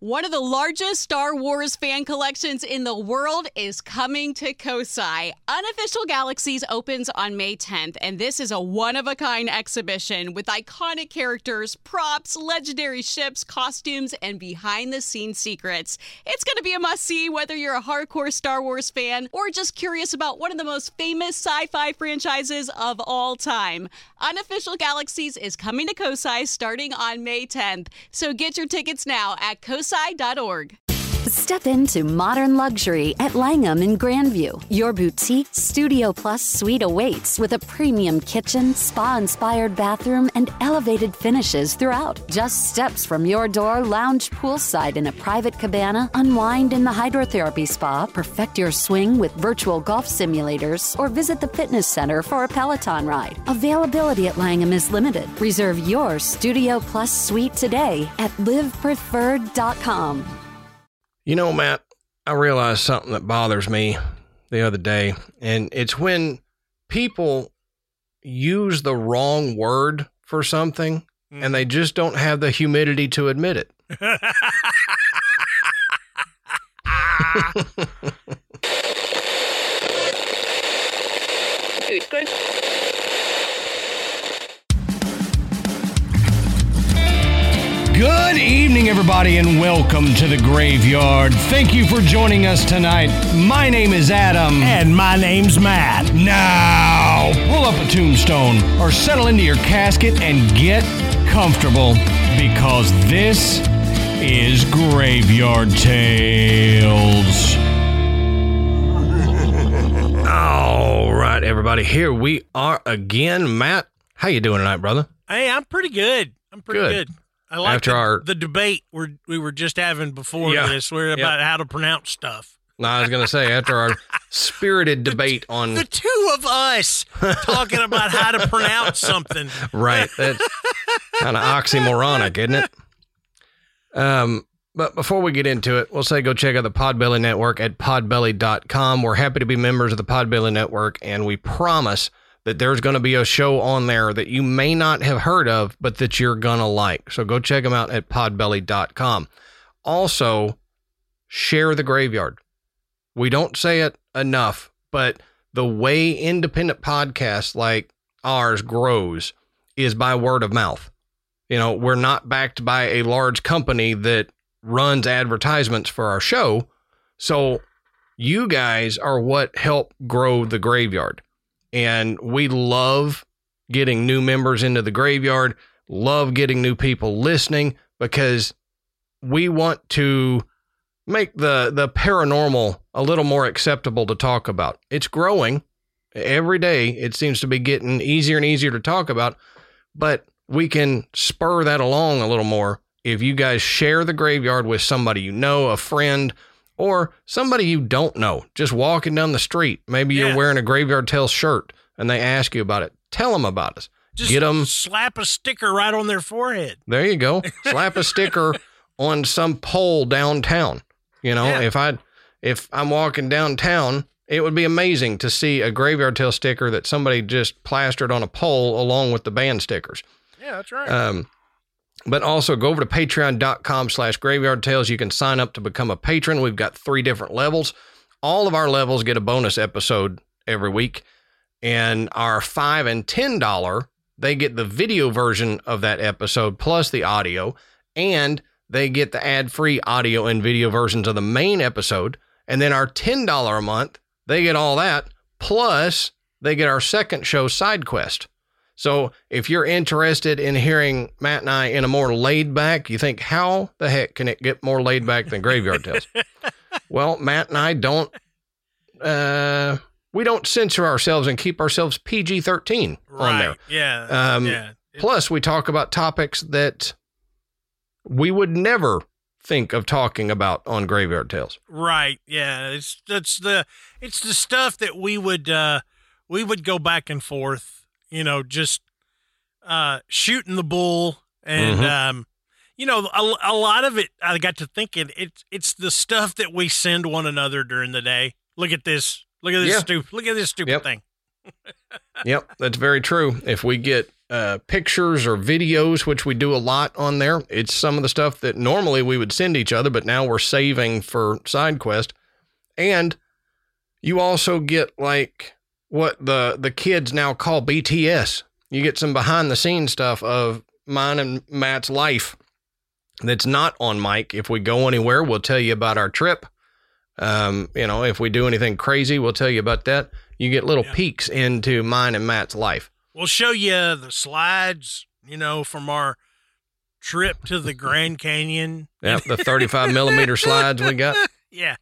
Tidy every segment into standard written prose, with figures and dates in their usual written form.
One of the largest Star Wars fan collections in the world is coming to Kosai. Unofficial Galaxies opens on May 10th, and this is a one-of-a-kind exhibition with iconic characters, props, legendary ships, costumes, and behind-the-scenes secrets. It's going to be a must-see whether you're a hardcore Star Wars fan or just curious about one of the most famous sci-fi franchises of all time. Unofficial Galaxies is coming to Kosai starting on May 10th, so get your tickets now at kosai.org. Step into modern luxury at Langham in Grandview. Your boutique Studio Plus suite awaits with a premium kitchen, spa-inspired bathroom, and elevated finishes throughout. Just steps from your door, lounge poolside in a private cabana, unwind in the hydrotherapy spa, perfect your swing with virtual golf simulators, or visit the fitness center for a Peloton ride. Availability at Langham is limited. Reserve your Studio Plus suite today at livepreferred.com. You know, Matt, I realized something that bothers me the other day, and it's when people use the wrong word for something and they just don't have the humidity to admit it. Good. Good evening, everybody, and welcome to the Graveyard. Thank you for joining us tonight. My name is Adam. And my name's Matt. Now, pull up a tombstone or settle into your casket and get comfortable because this is Graveyard Tales. All right, everybody, here we are again. Matt, how you doing tonight, brother? Hey, I'm pretty good. Good. I like the debate we were just having before this. We're about how to pronounce stuff. No, I was going to say, after our spirited debate on... The two of us talking about how to pronounce something. Right. That's kind of oxymoronic, isn't it? But before we get into it, we'll say go check out the Podbelly Network at podbelly.com. We're happy to be members of the Podbelly Network, and we promise that there's going to be a show on there that you may not have heard of, but that you're going to like. So go check them out at podbelly.com. Also, share the Graveyard. We don't say it enough, but the way independent podcasts like ours grows is by word of mouth. You know, we're not backed by a large company that runs advertisements for our show. So you guys are what help grow the Graveyard. And we love getting new members into the Graveyard, love getting new people listening, because we want to make the paranormal a little more acceptable to talk about. It's growing every day. It seems to be getting easier and easier to talk about, but we can spur that along a little more if you guys share the Graveyard with somebody you know, a friend, or somebody you don't know, just walking down the street. Maybe you're wearing a Graveyard Tales shirt and they ask you about it. Tell them about us. Just get them. Slap a sticker right on their forehead. There you go. Slap a sticker on some pole downtown. You know, if I'm walking downtown, it would be amazing to see a Graveyard Tales sticker that somebody just plastered on a pole along with the band stickers. Yeah, that's right. But also go over to patreon.com/Graveyard Tales. You can sign up to become a patron. We've got 3 different levels. All of our levels get a bonus episode every week. And our $5 and $10, they get the video version of that episode plus the audio. And they get the ad-free audio and video versions of the main episode. And then our $10 a month, they get all that. Plus, they get our second show, Side Quest. So if you're interested in hearing Matt and I in a more laid back, you think, how the heck can it get more laid back than Graveyard Tales? Well, Matt and I don't, we don't censor ourselves and keep ourselves PG-13 on there. Yeah. Plus we talk about topics that we would never think of talking about on Graveyard Tales. Right. Yeah. It's the stuff that we would go back and forth. You know, just shooting the bull, and you know, a lot of it. I got to thinking, it's the stuff that we send one another during the day. Look at this. Look at this stupid. Look at this stupid thing. Yep, that's very true. If we get pictures or videos, which we do a lot on there. It's some of the stuff that normally we would send each other, but now we're saving for SideQuest. And you also get like what the kids now call BTS. You get some behind the scenes stuff of mine and Matt's life that's not on mic. If we go anywhere, we'll tell you about our trip. If we do anything crazy, we'll tell you about that. You get little peeks into mine and Matt's life. We'll show you the slides, from our trip to the Grand Canyon. Yeah, the 35 millimeter slides we got. Yeah.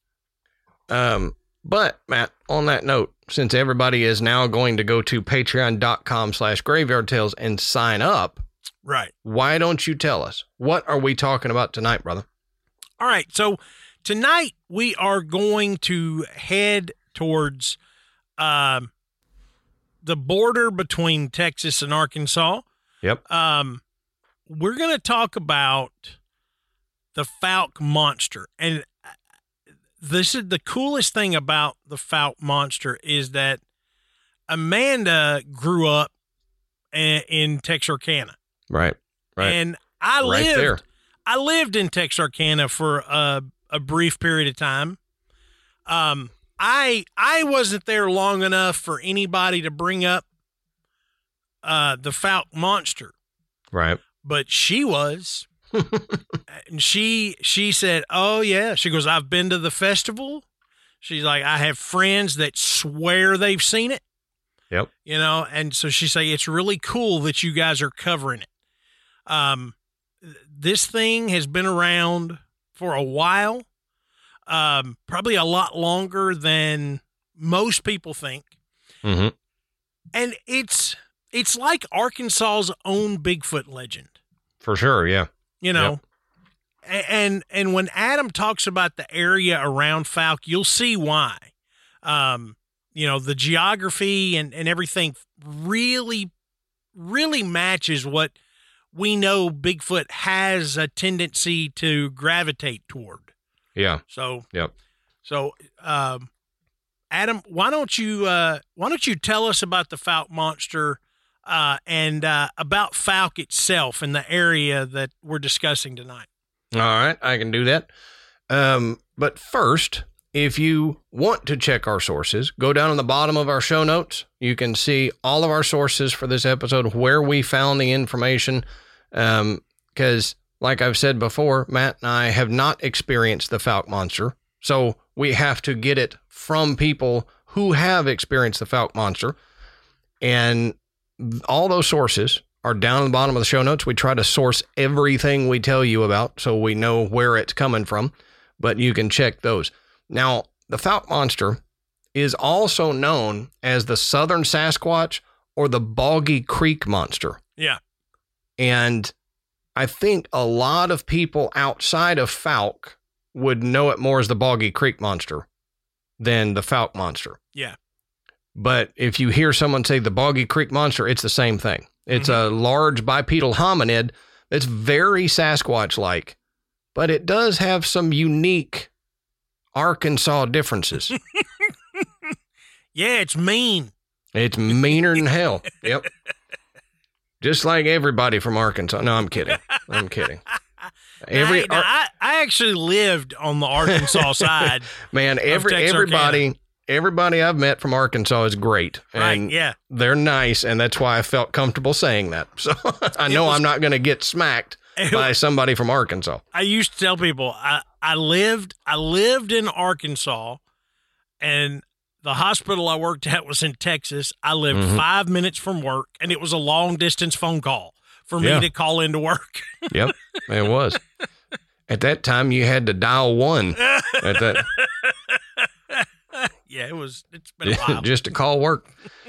But Matt, on that note, since everybody is now going to go to patreon.com/Graveyard Tales and sign up. Right. Why don't you tell us? What are we talking about tonight, brother? All right. So tonight we are going to head towards the border between Texas and Arkansas. Yep. We're going to talk about the Fouke monster. And this is the coolest thing about the Fouke monster is that Amanda grew up in Texarkana. Right. And I lived in Texarkana for a brief period of time. I wasn't there long enough for anybody to bring up the Fouke monster. Right. But she was. And she said, "Oh yeah." She goes, "I've been to the festival." She's like, "I have friends that swear they've seen it." Yep. And so she said, "It's really cool that you guys are covering it." This thing has been around for a while, probably a lot longer than most people think. Mm-hmm. And it's like Arkansas's own Bigfoot legend. For sure, yeah. Yep. And when Adam talks about the area around Fouke, you'll see why. The geography and everything really, really matches what we know Bigfoot has a tendency to gravitate toward. Yeah. So, yep. So, Adam, why don't you tell us about the Fouke monster, and about Fouke itself and the area that we're discussing tonight? All right, I can do that. But first, if you want to check our sources, go down on the bottom of our show notes. You can see all of our sources for this episode, where we found the information. Because, like I've said before, Matt and I have not experienced the Fouke monster. So we have to get it from people who have experienced the Fouke monster. And all those sources are down at the bottom of the show notes. We try to source everything we tell you about so we know where it's coming from, but you can check those. Now, the Fouke monster is also known as the Southern Sasquatch or the Boggy Creek monster. Yeah. And I think a lot of people outside of Fouke would know it more as the Boggy Creek monster than the Fouke monster. Yeah. But if you hear someone say the Boggy Creek monster, it's the same thing. It's a large bipedal hominid that's very Sasquatch-like, but it does have some unique Arkansas differences. Yeah, it's mean. It's meaner than hell. Yep. Just like everybody from Arkansas. No, I'm kidding. I actually lived on the Arkansas side. Man, everybody I've met from Arkansas is great. And right, yeah. They're nice, and that's why I felt comfortable saying that. So I know I'm not going to get smacked by somebody from Arkansas. I used to tell people I lived in Arkansas, and the hospital I worked at was in Texas. I lived 5 minutes from work, and it was a long-distance phone call for me to call into work. Yep, it was. At that time, you had to dial 1. At that. Yeah, it's been a while. Just to call work.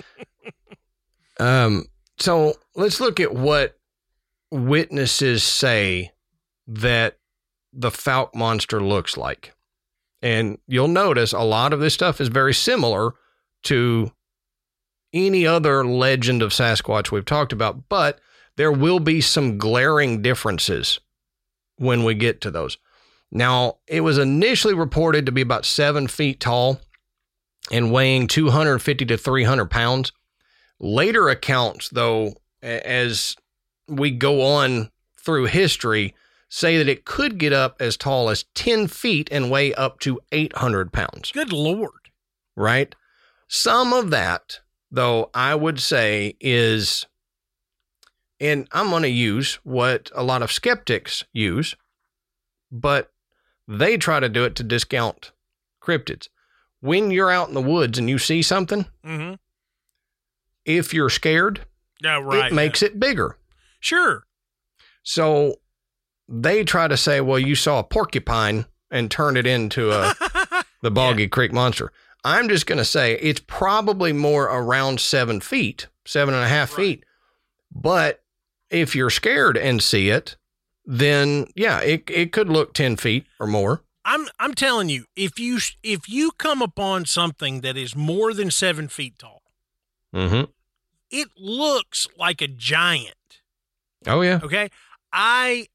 So let's look at what witnesses say that the Fouke monster looks like. And you'll notice a lot of this stuff is very similar to any other legend of Sasquatch we've talked about, but there will be some glaring differences when we get to those. Now, it was initially reported to be about 7 feet tall and weighing 250 to 300 pounds. Later accounts, though, as we go on through history, say that it could get up as tall as 10 feet and weigh up to 800 pounds. Good Lord. Right? Some of that, though, I would say is, and I'm going to use what a lot of skeptics use, but they try to do it to discount cryptids. When you're out in the woods and you see something, if you're scared, it makes it bigger. Sure. So they try to say, well, you saw a porcupine and turn it into the Boggy Creek Monster. I'm just going to say it's probably more around 7 feet, 7.5 feet. But if you're scared and see it, then yeah, it could look 10 feet or more. I'm telling you, if you come upon something that is more than 7 feet tall, it looks like a giant. Oh yeah. Okay. I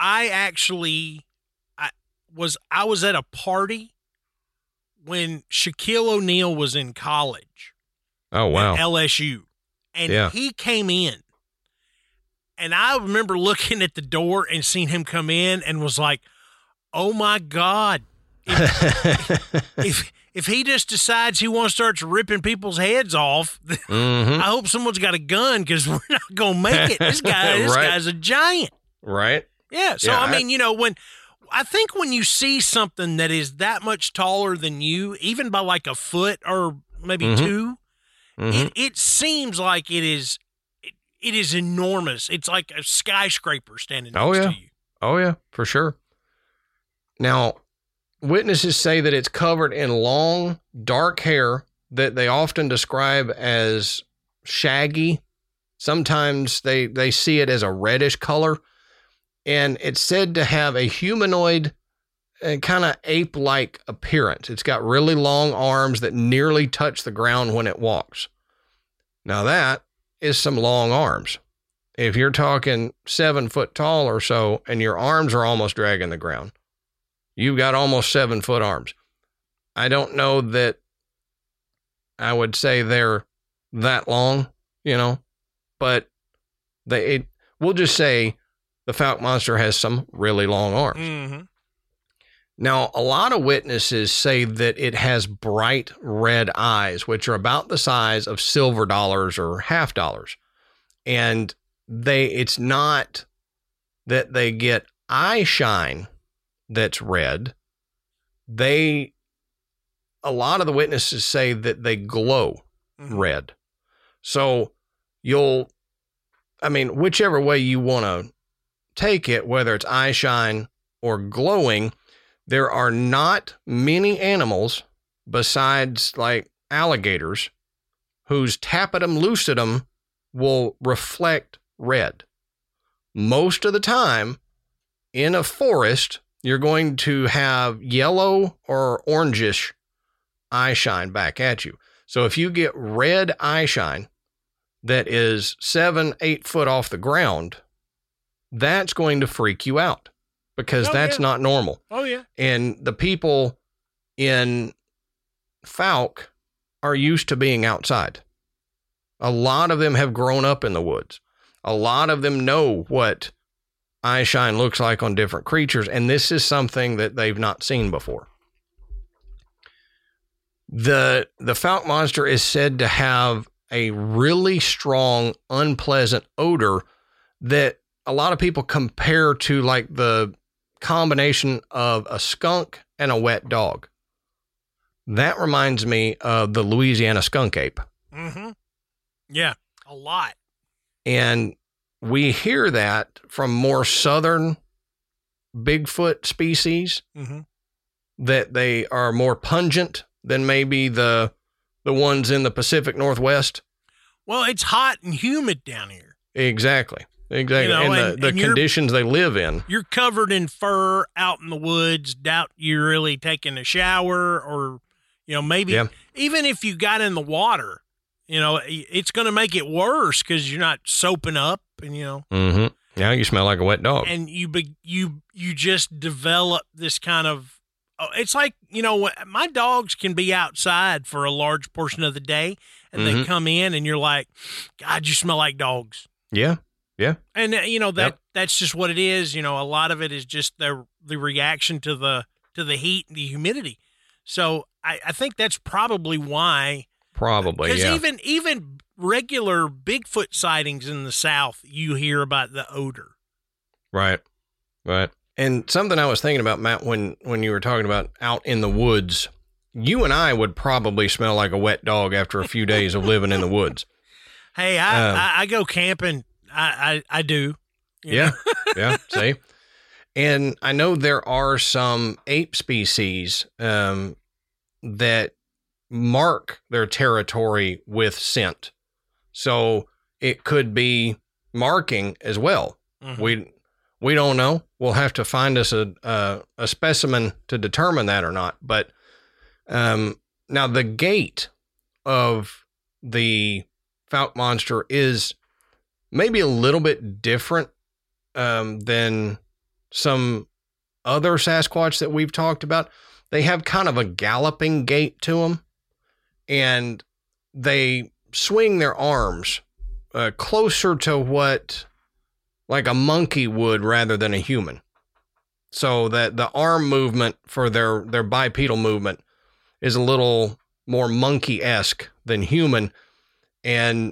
was at a party when Shaquille O'Neal was in college. Oh wow. At LSU, and he came in, and I remember looking at the door and seeing him come in and was like, oh my God. If he just decides he wants to start ripping people's heads off, I hope someone's got a gun, because we're not going to make it. This guy's a giant. Right. Yeah. So, I mean, when you see something that is that much taller than you, even by like a foot or maybe two, it seems like it is enormous. It's like a skyscraper standing next to you. Oh yeah, for sure. Now, witnesses say that it's covered in long, dark hair that they often describe as shaggy. Sometimes they see it as a reddish color. And it's said to have a humanoid and kind of ape-like appearance. It's got really long arms that nearly touch the ground when it walks. Now that is some long arms. If you're talking 7 foot tall or so, and your arms are almost dragging the ground, you've got almost 7 foot arms. I don't know that I would say they're that long, but we'll just say the Fouke Monster has some really long arms. Now, a lot of witnesses say that it has bright red eyes, which are about the size of silver dollars or half dollars. And it's not that they get eye shine that's red. A lot of the witnesses say that they glow red. So whichever way you want to take it, whether it's eye shine or glowing, there are not many animals besides like alligators whose tapetum lucidum will reflect red. Most of the time in a forest, you're going to have yellow or orangish eye shine back at you. So if you get red eye shine that is 7-8 foot off the ground, that's going to freak you out, because that's not normal. Oh, yeah. And the people in Fouke are used to being outside. A lot of them have grown up in the woods. A lot of them know what eye shine looks like on different creatures, and this is something that they've not seen before. The Fouke Monster is said to have a really strong, unpleasant odor that a lot of people compare to like the combination of a skunk and a wet dog. That reminds me of the Louisiana skunk ape. Yeah, a lot. And we hear that from more southern Bigfoot species, that they are more pungent than maybe the ones in the Pacific Northwest. Well, it's hot and humid down here. Exactly. And the conditions they live in. You're covered in fur out in the woods. Doubt you're really taking a shower, or, maybe even if you got in the water, it's going to make it worse because you're not soaping up, and, Yeah, you smell like a wet dog. And you just develop this kind of, it's like, my dogs can be outside for a large portion of the day, and they come in and you're like, God, you smell like dogs. Yeah. Yeah. And that's just what it is. A lot of it is just the reaction to the heat and the humidity. So I think that's probably why. Probably, because even regular Bigfoot sightings in the South, you hear about the odor. Right. And something I was thinking about, Matt, when you were talking about out in the woods, you and I would probably smell like a wet dog after a few days of living in the woods. Hey, I go camping. I do. Yeah. See? And I know there are some ape species that mark their territory with scent. So it could be marking as well. Mm-hmm. We don't know. We'll have to find us a specimen to determine that or not. But now the gait of the Fouke monster is maybe a little bit different than some other Sasquatch that we've talked about. They have kind of a galloping gait to them, and they swing their arms closer to what like a monkey would rather than a human. So that the arm movement for their bipedal movement is a little more monkey-esque than human. And,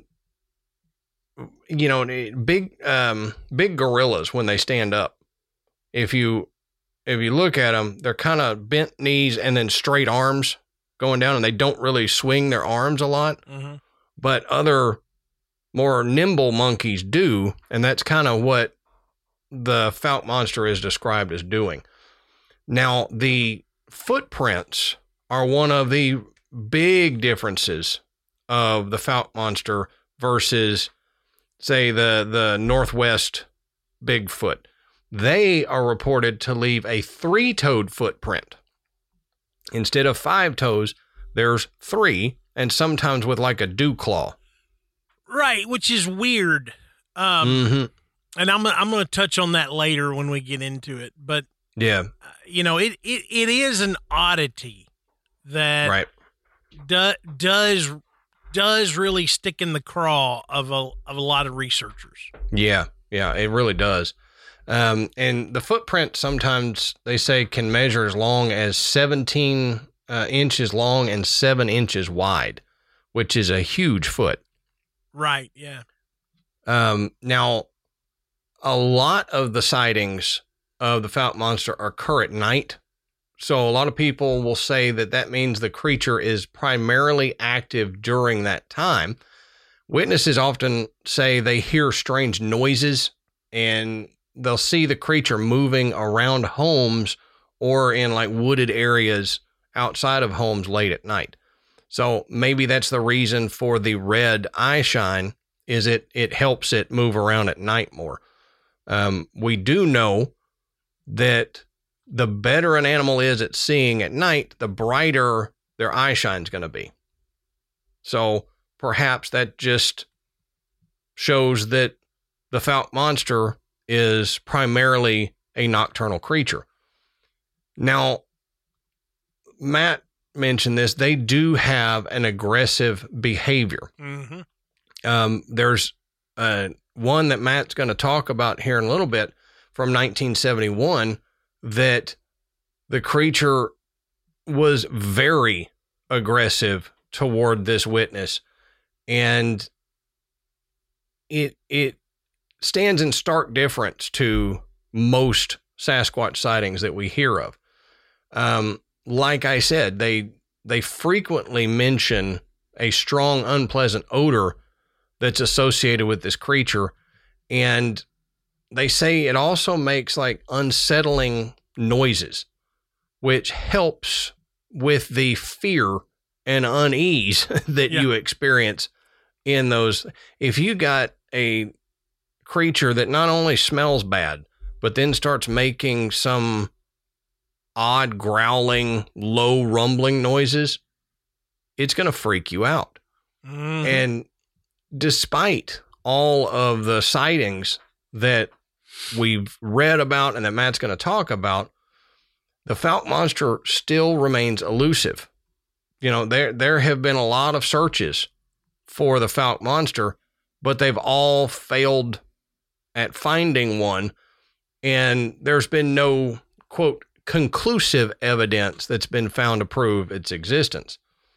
big gorillas, when they stand up, if you look at them, they're kind of bent knees and then straight arms going down, and they don't really swing their arms a lot. Mm-hmm. But other more nimble monkeys do, and that's kind of what the Fouke monster is described as doing. Now, the footprints are one of the big differences of the Fouke monster versus, say, the Northwest Bigfoot. They are reported to leave a 3-toed footprint. Instead of 5 toes, there's 3, and sometimes with like a dew claw. Right, which is weird. And I'm going to touch on that later when we get into it. But yeah, it is an oddity that does really stick in the craw of a lot of researchers. Yeah, it really does. And the footprint sometimes they say can measure as long as 17 inches long and 7 inches wide, which is a huge foot. Right. Yeah. Now, a lot of the sightings of the Fouke monster occur at night. So a lot of people will say that means the creature is primarily active during that time. Witnesses often say they hear strange noises, and they'll see the creature moving around homes or in like wooded areas outside of homes late at night. So maybe that's the reason for the red eye shine, is it helps it move around at night more. We do know that the better an animal is at seeing at night, the brighter their eye shine's going to be. So perhaps that just shows that the Fouke monster is primarily a nocturnal creature. Now, Matt mentioned this, they do have an aggressive behavior. Mm-hmm. There's one that Matt's going to talk about here in a little bit from 1971 that the creature was very aggressive toward this witness, and it stands in stark difference to most Sasquatch sightings that we hear of. Like I said, they frequently mention a strong, unpleasant odor that's associated with this creature. And they say it also makes like unsettling noises, which helps with the fear and unease that you experience in those. If you got a creature that not only smells bad, but then starts making some odd growling, low rumbling noises, it's going to freak you out. Mm-hmm. And despite all of the sightings that we've read about and that Matt's going to talk about, the Fouke monster still remains elusive. There have been a lot of searches for the Fouke monster, but they've all failed at finding one. And there's been no, quote, conclusive evidence that's been found to prove its existence.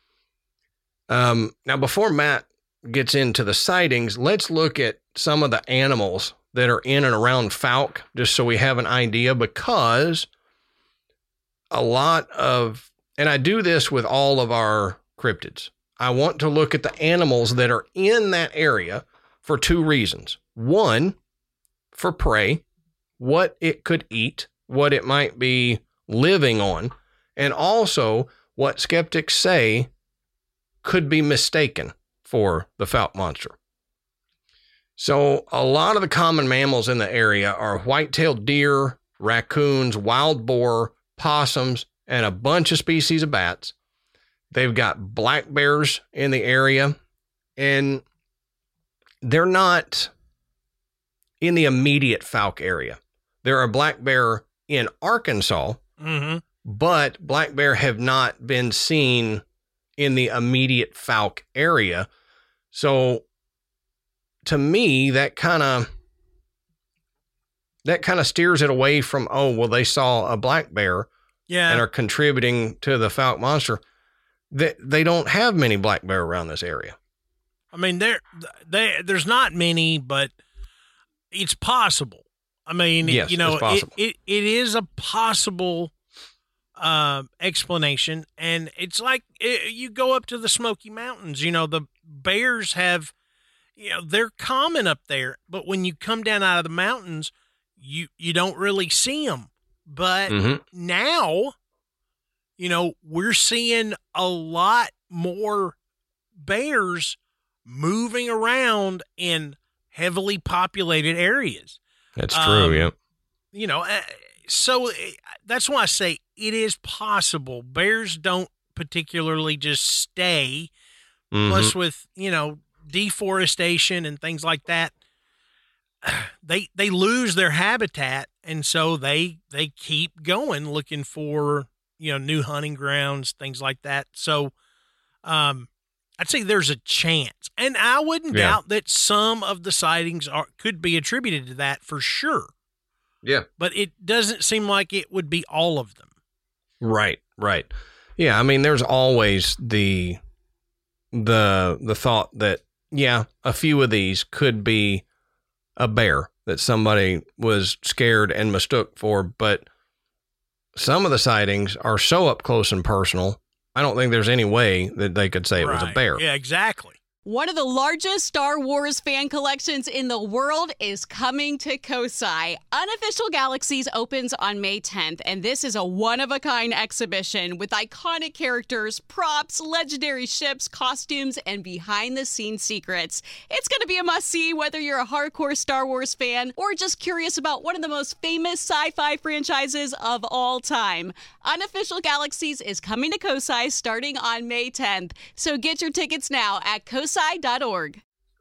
Now, before Matt gets into the sightings, let's look at some of the animals that are in and around Fouke, just so we have an idea, because a lot of, and I do this with all of our cryptids, I want to look at the animals that are in that area for two reasons. One, for prey, what it could eat, what it might be living on, and also what skeptics say could be mistaken for the Fouke monster. So a lot of the common mammals in the area are white-tailed deer, raccoons, wild boar, possums, and a bunch of species of bats. They've got black bears in the area, and they're not in the immediate Fouke area. There are black bear in Arkansas, but black bear have not been seen in the immediate Fouke area. So to me, that kind of steers it away from, oh, well, they saw a black bear and are contributing to the Fouke monster. They don't have many black bear around this area. I mean, there's not many, but it's possible. I mean, yes, you know, it's possible. It is a possible explanation, and it's like you go up to the Smoky Mountains. You know, the bears have, you know, they're common up there, but when you come down out of the mountains, you don't really see them. But now, you know, we're seeing a lot more bears moving around in heavily populated areas. That's true, yeah. You know, so that's why I say it is possible. Bears don't particularly just stay. Plus with, you know, deforestation and things like that, they lose their habitat, and so they keep going looking for, you know, new hunting grounds, things like that. So I'd say there's a chance, and I wouldn't doubt that some of the sightings could be attributed to that for sure. Yeah, but it doesn't seem like it would be all of them. Right. Yeah, I mean, there's always the thought that, yeah, a few of these could be a bear that somebody was scared and mistook for, but some of the sightings are so up close and personal, I don't think there's any way that they could say it was a bear. Yeah, exactly. One of the largest Star Wars fan collections in the world is coming to Kosai. Unofficial Galaxies opens on May 10th, and this is a one-of-a-kind exhibition with iconic characters, props, legendary ships, costumes, and behind-the-scenes secrets. It's going to be a must-see whether you're a hardcore Star Wars fan or just curious about one of the most famous sci-fi franchises of all time. Unofficial Galaxies is coming to Kosai starting on May 10th, so get your tickets now at kosai.org.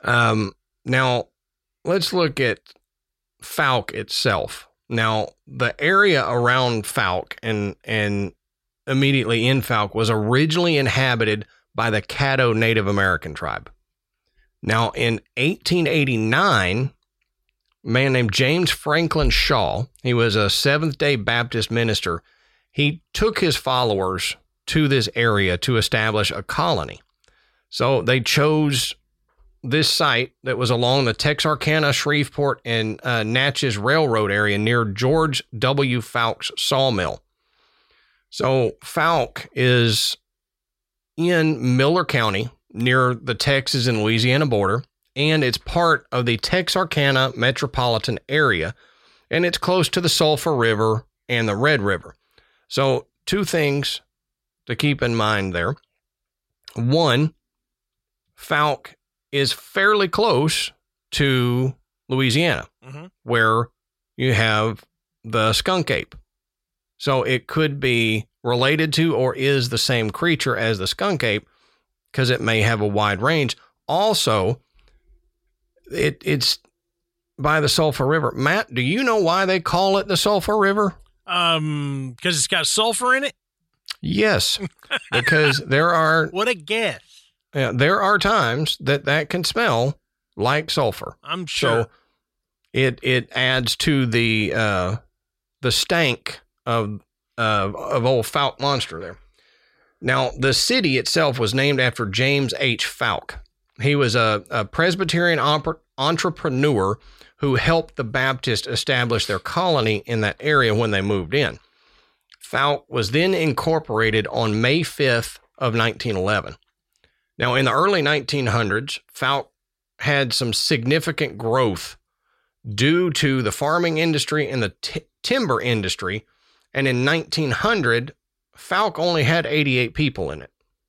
Now, let's look at Fouke itself. Now, the area around Fouke and immediately in Fouke was originally inhabited by the Caddo Native American tribe. Now, in 1889, a man named James Franklin Shaw, he was a Seventh-day Baptist minister. He took his followers to this area to establish a colony. So they chose this site that was along the Texarkana, Shreveport, and Natchez Railroad area near George W. Fouke's sawmill. So Fouke is in Miller County near the Texas and Louisiana border, and it's part of the Texarkana metropolitan area, and it's close to the Sulphur River and the Red River. So two things to keep in mind there. One, Fouke is fairly close to Louisiana, where you have the skunk ape. So it could be related to or is the same creature as the skunk ape because it may have a wide range. Also, it's by the Sulphur River. Matt, do you know why they call it the Sulphur River? Because it's got sulfur in it? Yes, because there are... What a guess. There are times that can smell like sulfur. I'm sure. So it adds to the stank of old Fouke Monster there. Now, the city itself was named after James H. Fouke. He was a Presbyterian entrepreneur who helped the Baptists establish their colony in that area when they moved in. Fouke was then incorporated on May 5th of 1911. Now, in the early 1900s, Fouke had some significant growth due to the farming industry and the timber industry. And in 1900, Fouke only had 88 people in it.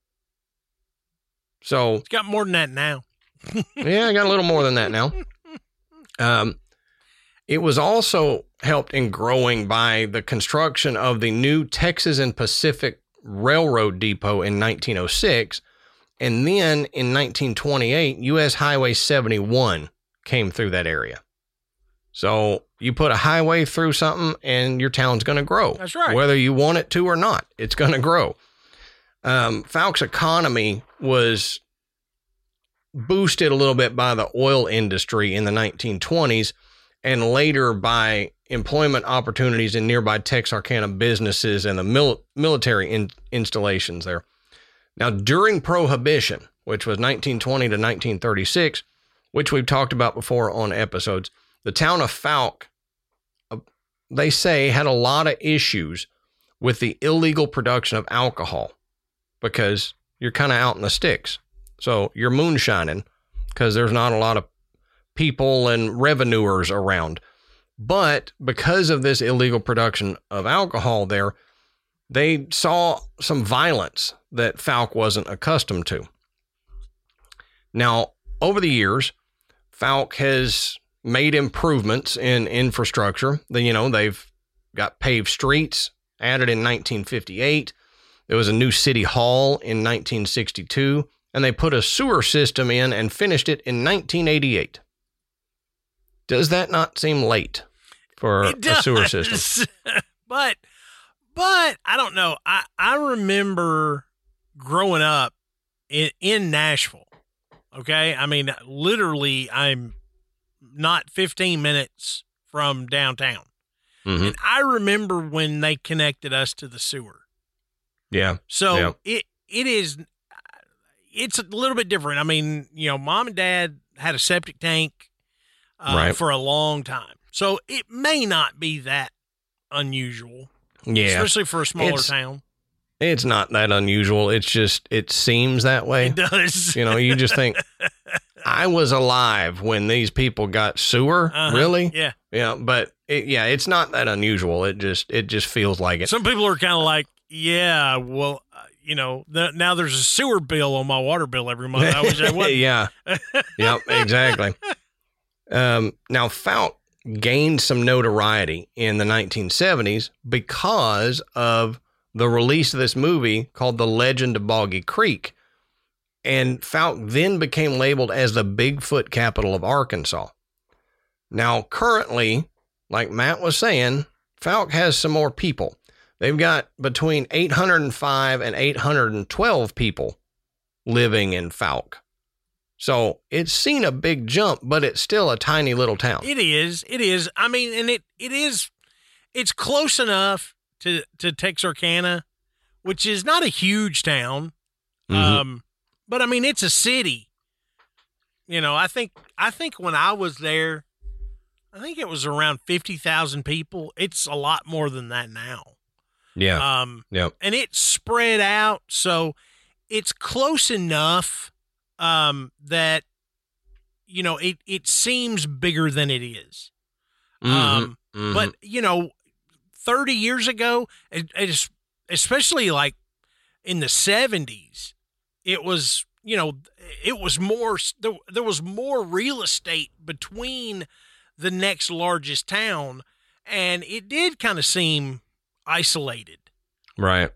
So it's got more than that now. Yeah, I got a little more than that now. It was also helped in growing by the construction of the new Texas and Pacific Railroad Depot in 1906. And then in 1928, U.S. Highway 71 came through that area. So you put a highway through something and your town's going to grow. That's right. Whether you want it to or not, it's going to grow. Fouke's economy was boosted a little bit by the oil industry in the 1920s and later by employment opportunities in nearby Texarkana businesses and the military installations there. Now, during Prohibition, which was 1920 to 1936, which we've talked about before on episodes, the town of Fouke, they say, had a lot of issues with the illegal production of alcohol because you're kind of out in the sticks. So you're moonshining because there's not a lot of people and revenuers around. But because of this illegal production of alcohol there, they saw some violence that Fouke wasn't accustomed to. Now, over the years, Fouke has made improvements in infrastructure. They've got paved streets added in 1958. There was a new city hall in 1962, and they put a sewer system in and finished it in 1988. Does that not seem late for a sewer system? But I don't know. I remember growing up in Nashville. Okay. I mean, literally, I'm not 15 minutes from downtown. Mm-hmm. And I remember when they connected us to the sewer. Yeah. So it's a little bit different. I mean, mom and dad had a septic tank for a long time. So it may not be that unusual. Yeah. Especially for a smaller town. It's not that unusual. It's just, it seems that way. It does. You just think, I was alive when these people got sewer. Really? Yeah. Yeah. But it's not that unusual. It just feels like it. Some people are kind of like, yeah, well, now there's a sewer bill on my water bill every month. I wish I wasn't. Yeah. Yep, exactly. Now Fouke gained some notoriety in the 1970s because of the release of this movie called The Legend of Boggy Creek. And Fouke then became labeled as the Bigfoot capital of Arkansas. Now, currently, like Matt was saying, Fouke has some more people. They've got between 805 and 812 people living in Fouke. So it's seen a big jump, but it's still a tiny little town. It is. I mean, and it's close enough to Texarkana, which is not a huge town. Mm-hmm. But I mean, it's a city. I think when I was there, I think it was around 50,000 people. It's a lot more than that now. Yeah. And it's spread out. So it's close enough that, it seems bigger than it is. Mm-hmm. But, 30 years ago, especially like in the 70s, it was, it was more, there was more real estate between the next largest town, and it did kind of seem isolated. Right.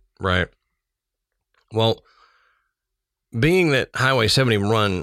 Well, being that Highway 71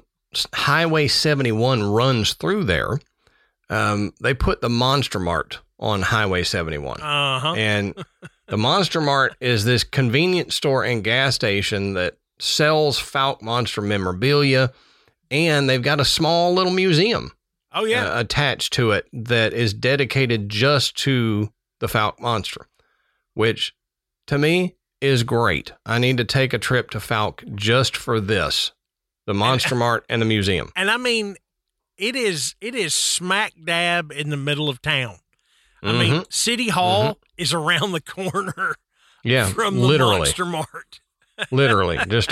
runs through there, they put the Monster Mart on Highway 71. And the Monster Mart is this convenience store and gas station that sells Fouke Monster memorabilia. And they've got a small little museum attached to it that is dedicated just to the Fouke monster, which to me is great. I need to take a trip to Fouke just for this, the Monster Mart and the museum. And I mean, it is smack dab in the middle of town. I mean, City Hall is around the corner from the Monster Mart. Literally, just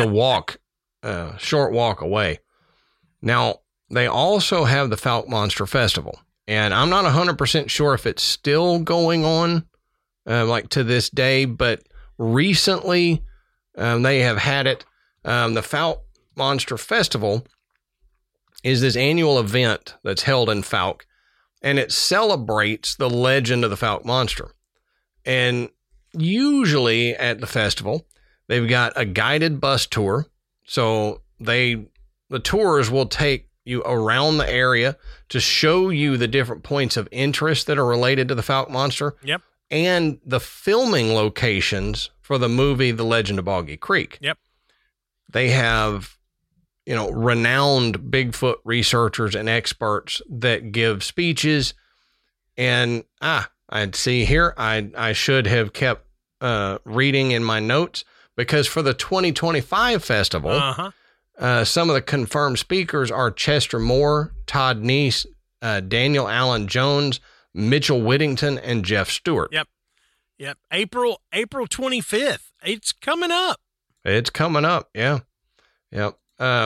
a short walk away. Now, they also have the Fouke Monster Festival, and I'm not 100% sure if it's still going on like to this day, but recently they have had it. The Fouke Monster Festival is this annual event that's held in Fouke, and it celebrates the legend of the Fouke Monster. And usually at the festival, they've got a guided bus tour. So the tours will take you around the area to show you the different points of interest that are related to the Fouke Monster. Yep. And the filming locations for the movie The Legend of Boggy Creek. Yep. They have, renowned Bigfoot researchers and experts that give speeches. And I'd see here, I should have kept reading in my notes, because for the 2025 festival, some of the confirmed speakers are Chester Moore, Todd Neese, Daniel Allen Jones, Mitchell Whittington, and Jeff Stewart. Yep. April 25th. It's coming up. Yeah. Yep.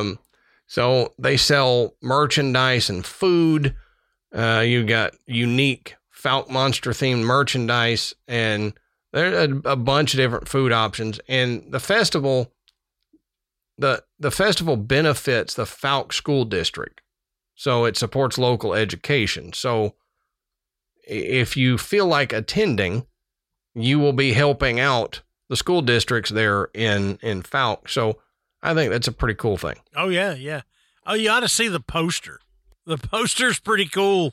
So they sell merchandise and food. You got unique Fouke Monster themed merchandise, and there's a bunch of different food options. And the festival, the festival benefits the Fouke School District, so it supports local education. So if you feel like attending, you will be helping out the school districts there in Fouke. So I think that's a pretty cool thing. Oh, yeah. Oh, you ought to see the poster. The poster's pretty cool.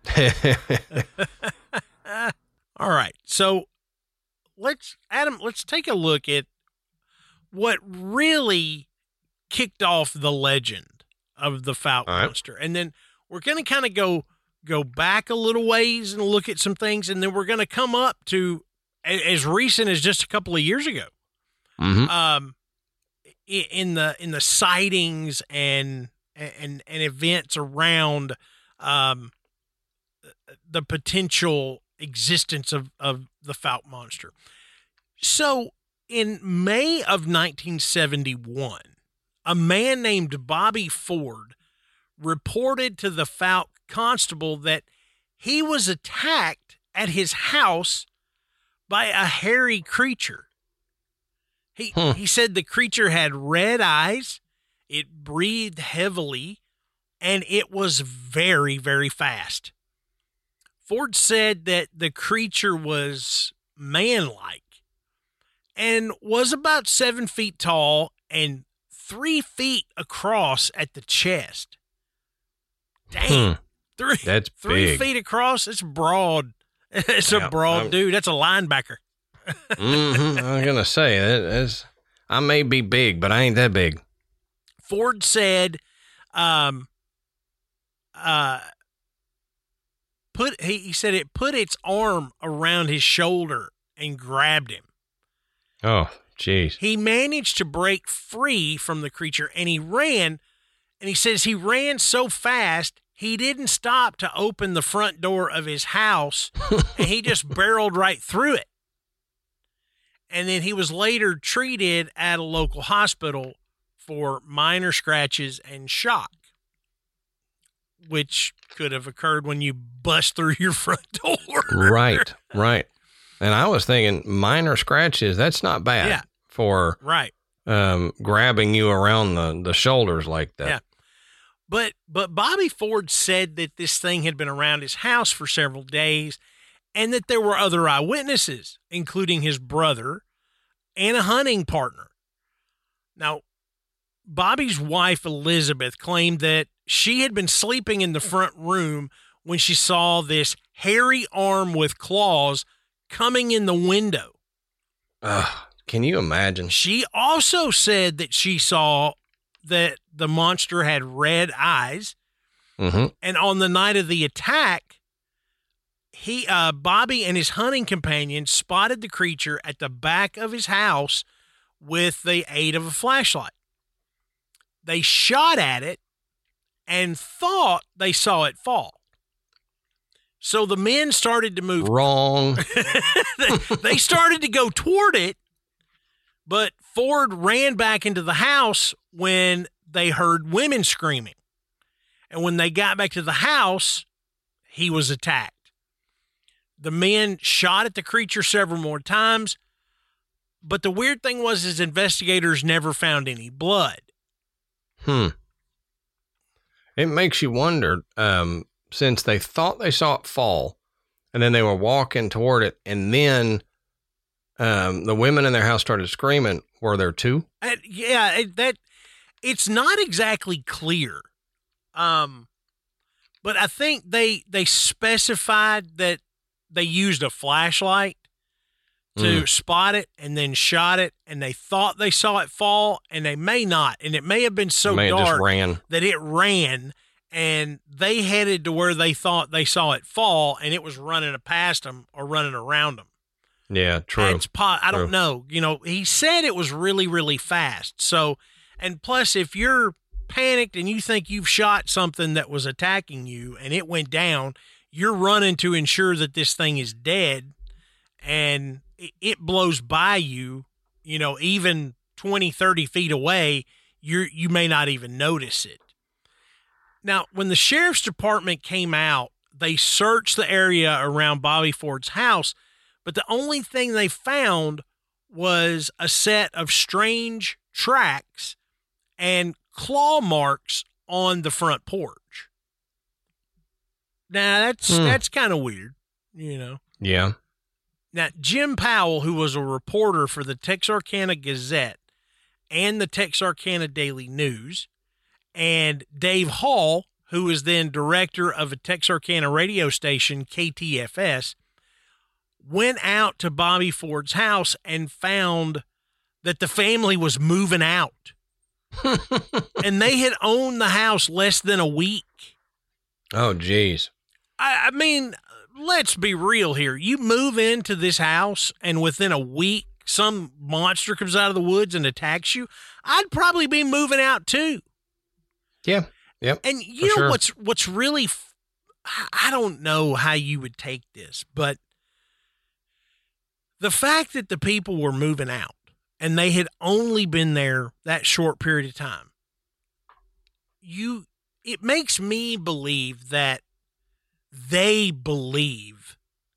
All right. So let's take a look at what really kicked off the legend of the Fouke Monster. And then we're going to kind of go back a little ways and look at some things. And then we're going to come up to as recent as just a couple of years ago. In the sightings and events around the potential existence of the Fouke Monster. So in May of 1971, a man named Bobby Ford reported to the Fouke constable that he was attacked at his house by a hairy creature. He said the creature had red eyes, it breathed heavily, and it was very, very fast. Ford said that the creature was man-like and was about 7 feet tall and 3 feet across at the chest. Dang. That's 3 big. feet across. It's broad. It's a broad dude. That's a linebacker. I was going to say, I may be big, but I ain't that big. Ford said, he said it put its arm around his shoulder and grabbed him. Oh, jeez. He managed to break free from the creature, and he ran, and he says he ran so fast, he didn't stop to open the front door of his house, and he just barreled right through it. And then he was later treated at a local hospital for minor scratches and shock, which could have occurred when you bust through your front door. Right. And I was thinking minor scratches, that's not bad for grabbing you around the shoulders like that. Yeah. But Bobby Ford said that this thing had been around his house for several days and that there were other eyewitnesses, including his brother and a hunting partner. Now, Bobby's wife, Elizabeth, claimed that she had been sleeping in the front room when she saw this hairy arm with claws coming in the window. Can you imagine? She also said that she saw that the monster had red eyes. Mm-hmm. And on the night of the attack, Bobby and his hunting companion spotted the creature at the back of his house with the aid of a flashlight. They shot at it and thought they saw it fall. So the men started to move. Wrong. They started to go toward it, but Ford ran back into the house when they heard women screaming. And when they got back to the house, he was attacked. The men shot at the creature several more times, but the weird thing was his investigators never found any blood. It makes you wonder, since they thought they saw it fall, and then they were walking toward it, and then the women in their house started screaming, were there two? It's not exactly clear. But I think they specified that they used a flashlight to spot it and then shot it, and they thought they saw it fall, and they may not. And it may have been so dark that it ran, and they headed to where they thought they saw it fall, and it was running past them or running around them. Yeah, true. I don't know. You know, he said it was really, really fast. So, and plus, if you're panicked and you think you've shot something that was attacking you and it went down, you're running to ensure that this thing is dead, and it blows by you, you know, even 20, 30 feet away, you may not even notice it. Now, when the sheriff's department came out, they searched the area around Bobby Ford's house, but the only thing they found was a set of strange tracks and claw marks on the front porch. Now, that's kind of weird, you know? Yeah. Now, Jim Powell, who was a reporter for the Texarkana Gazette and the Texarkana Daily News, and Dave Hall, who was then director of a Texarkana radio station, KTFS, went out to Bobby Ford's house and found that the family was moving out. And they had owned the house less than a week. Oh, geez. I mean, let's be real here. You move into this house and within a week, some monster comes out of the woods and attacks you. I'd probably be moving out too. Yeah. Yep. And you know what's really, I don't know how you would take this, but the fact that the people were moving out and they had only been there that short period of time, it makes me believe that they believe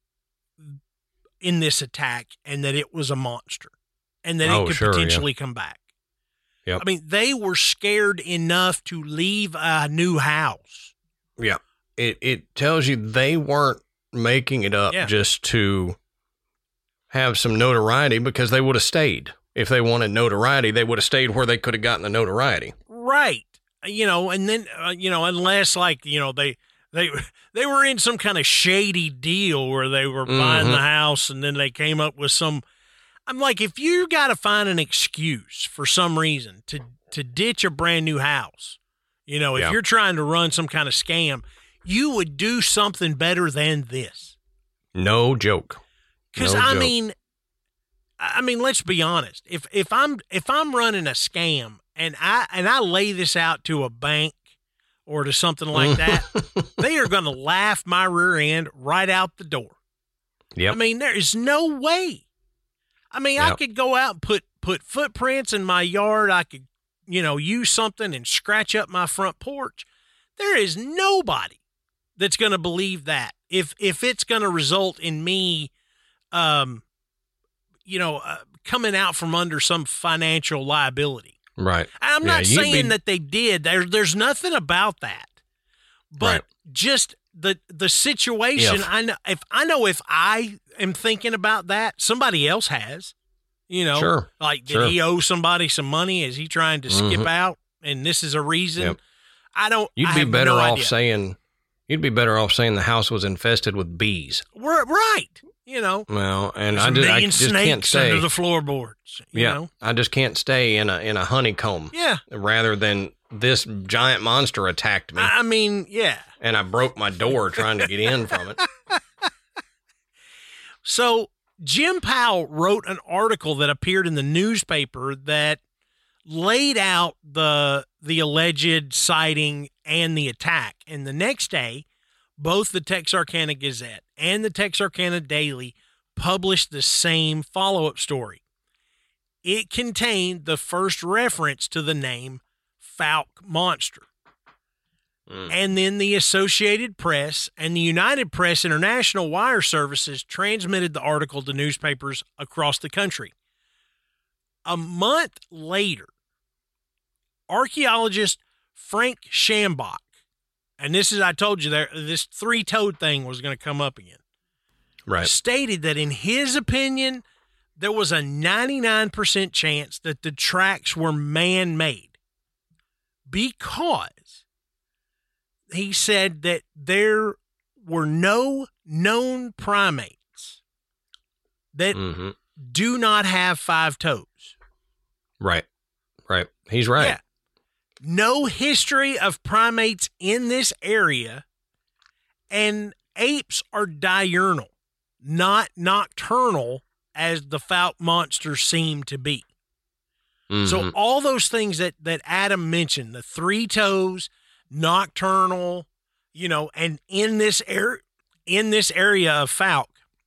in this attack and that it was a monster and that it could potentially come back. Yep. I mean, they were scared enough to leave a new house. Yeah. It tells you they weren't making it up just to have some notoriety, because they would have stayed. If they wanted notoriety, they would have stayed where they could have gotten the notoriety. Right. You know, and then, unless like, they were in some kind of shady deal where they were buying the house and then they came up with some, I'm like, if you got to find an excuse for some reason to ditch a brand new house, if you're trying to run some kind of scam, you would do something better than this. No joke. Because I mean, let's be honest. If I'm running a scam and I lay this out to a bank or to something like that, they are going to laugh my rear end right out the door. Yep. I mean, there is no way. I mean, I could go out and put footprints in my yard. I could, use something and scratch up my front porch. There is nobody that's going to believe that if it's going to result in me, coming out from under some financial liability. Right. I'm not saying that they did. There's nothing about that. But just the situation, if I am thinking about that, somebody else has. Sure. Like, did he owe somebody some money? Is he trying to skip out? And this is a reason. Yep. You'd be better off saying, You'd be better off saying the house was infested with bees. We're right. You know. Well, and there's I a million just can't snakes stay under the floorboards. You know? I just can't stay in a honeycomb. Yeah. Rather than this giant monster attacked me. I mean, yeah. And I broke my door trying to get in from it. So Jim Powell wrote an article that appeared in the newspaper that laid out the alleged sighting and the attack. And the next day, both the Texarkana Gazette and the Texarkana Daily published the same follow-up story. It contained the first reference to the name Fouke Monster. And then the Associated Press and the United Press International wire services transmitted the article to newspapers across the country. A month later, archaeologist Frank Shambach, and this is, I told you, this three-toed thing was going to come up again, right, stated that in his opinion, there was a 99% chance that the tracks were man-made because he said that there were no known primates that do not have 5 toes. Right. He's right. Yeah. No history of primates in this area, and apes are diurnal, not nocturnal as the Fouke monster seemed to be. So all those things that Adam mentioned, the 3 toes, nocturnal, you know, and in this area of Fouke,